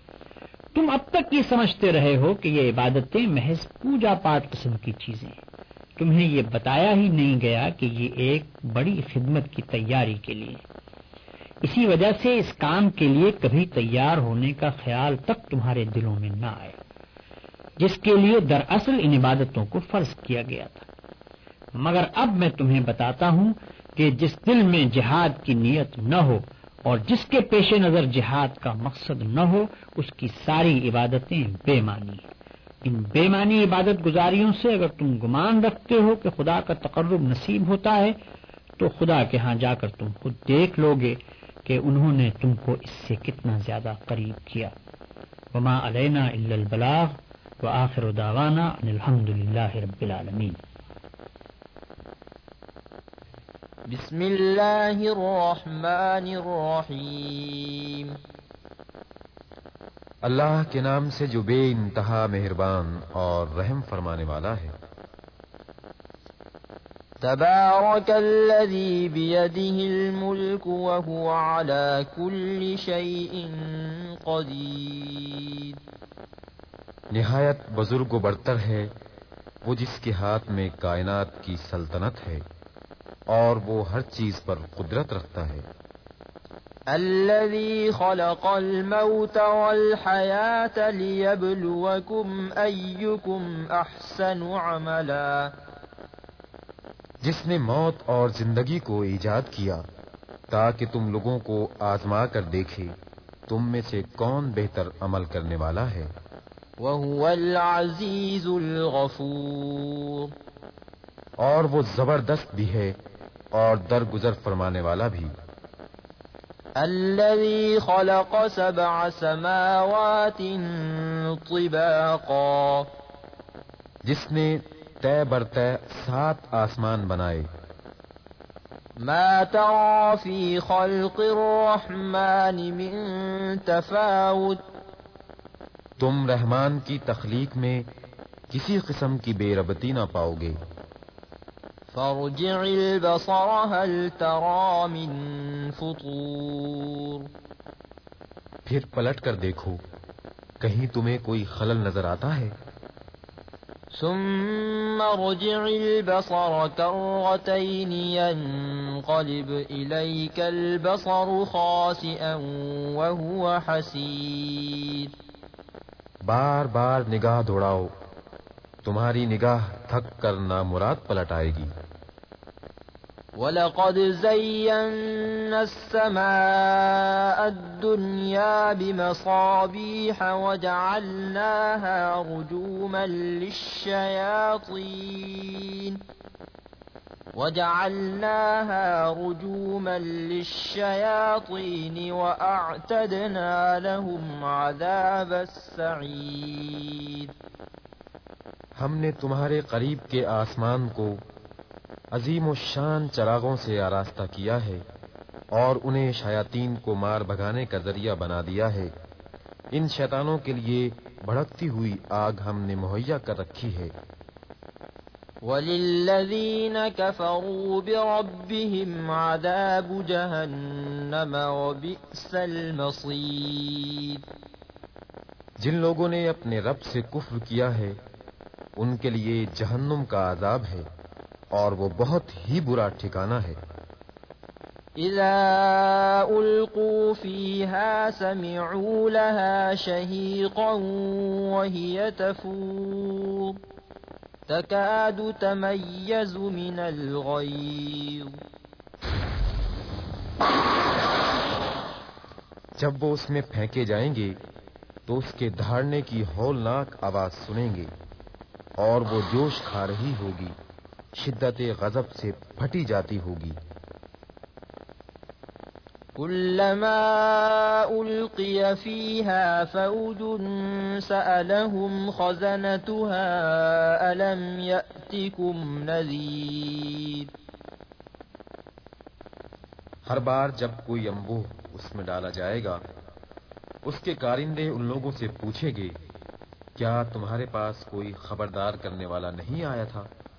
تم اب تک یہ سمجھتے رہے ہو کہ یہ عبادتیں محض پوجا پاٹ قسم کی چیزیں ہیں، تمہیں یہ بتایا ہی نہیں گیا کہ یہ ایک بڑی خدمت کی تیاری کے لیے۔ اسی وجہ سے اس کام کے لیے کبھی تیار ہونے کا خیال تک تمہارے دلوں میں نہ آیا، جس کے لیے دراصل ان عبادتوں کو فرض کیا گیا تھا۔ مگر اب میں تمہیں بتاتا ہوں کہ جس دل میں جہاد کی نیت نہ ہو اور جس کے پیش نظر جہاد کا مقصد نہ ہو، اس کی ساری عبادتیں بے معنی ہیں۔ ان بے معنی عبادت گزاریوں سے اگر تم گمان رکھتے ہو کہ خدا کا تقرب نصیب ہوتا ہے تو خدا کے ہاں جا کر تم خود دیکھ لو گے کہ انہوں نے تم کو اس سے کتنا زیادہ قریب کیا۔ وما علینا الا البلاغ وآخر دعوانا ان الحمد للہ رب العالمین۔ بسم اللہ الرحمن الرحیم۔ اللہ کے نام سے جو بے انتہا مہربان اور رحم فرمانے والا ہے۔ تبارک الذی بیدہ الملک وہو علی کل شیء قدیر۔ نہایت بزرگ و برتر ہے وہ جس کے ہاتھ میں کائنات کی سلطنت ہے اور وہ ہر چیز پر قدرت رکھتا ہے۔ الذي خلق الموت والحياة ليبلوكم أيكم أحسن عملا۔ جس نے موت اور زندگی کو ایجاد کیا تاکہ تم لوگوں کو آزما کر دیکھے تم میں سے کون بہتر عمل کرنے والا ہے۔ وهو العزيز الغفور۔ اور وہ زبردست بھی ہے اور درگزر فرمانے والا بھی۔ الذي خلق سبع سماوات طباقا۔ جس نے طے برطے سات آسمان بنائے۔ ما ترى في خلق الرحمن من تفاوت۔ تم رحمان کی تخلیق میں کسی قسم کی بے ربطی نہ پاؤ گے۔ فارجع البصر هل ترى من فطور۔ پھر پلٹ کر دیکھو کہیں تمہیں کوئی خلل نظر آتا ہے۔ ثم ارجع البصر كرتين ينقلب إليك البصر خاسئا وهو حسير۔ بار بار نگاہ دوڑاؤ، تمہاری نگاہ تھک کر نامراد پلٹ آئے گی۔ وَلَقَدْ زَيَّنَّا السَّمَاءَ الدُّنْيَا بِمَصَابِيحَ وَجَعَلْنَاهَا رُجُومًا لِلشَّيَاطِينِ وَجَعَلْنَاهَا رُجُومًا لِلشَّيَاطِينِ وَأَعْتَدْنَا لَهُمْ عَذَابَ السَّعِيرِ۔ ہم نے تمہارے قریب کے آسمان کو عظیم الشان چراغوں سے آراستہ کیا ہے اور انہیں شیاطین کو مار بھگانے کا ذریعہ بنا دیا ہے۔ ان شیطانوں کے لیے بھڑکتی ہوئی آگ ہم نے مہیا کر رکھی ہے۔ وَلِلَّذِينَ كَفَرُوا بِرَبِّهِمْ عَذَابُ جَهَنَّمَ وَبِئْسَ الْمَصِيرُ۔ جن لوگوں نے اپنے رب سے کفر کیا ہے ان کے لیے جہنم کا عذاب ہے اور وہ بہت ہی برا ٹھکانہ ہے۔ اذا القوا فيها سمعوا لها شهيقا وهي تفور تكاد تميز من الغيظ۔ جب وہ اس میں پھینکے جائیں گے تو اس کے دھاڑنے کی ہولناک آواز سنیں گے اور وہ جوش کھا رہی ہوگی، شدت غضب سے پھٹی جاتی ہوگی۔ كلما ألقي فيها فوج سألهم خزنتها ألم يأتكم نذير۔ ہر بار جب کوئی انبوہ اس میں ڈالا جائے گا اس کے کارندے ان لوگوں سے پوچھیں گے کیا تمہارے پاس کوئی خبردار کرنے والا نہیں آیا تھا؟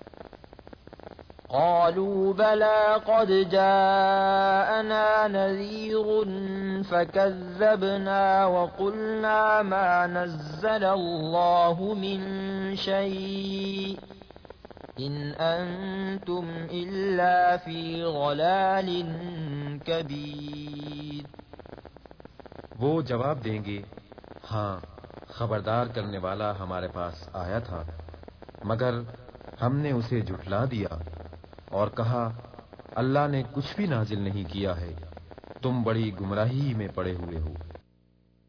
قالوا بلى قد جاءنا نذير فكذبنا وقلنا ما نزل الله من شيء إن أنتم إلا في ضلال كبير۔ وہ جواب دیں گے ہاں خبردار کرنے والا ہمارے پاس آیا تھا مگر ہم نے اسے جھٹلا دیا اور کہا اللہ نے کچھ بھی نازل نہیں کیا ہے، تم بڑی گمراہی میں پڑے ہوئے ہو۔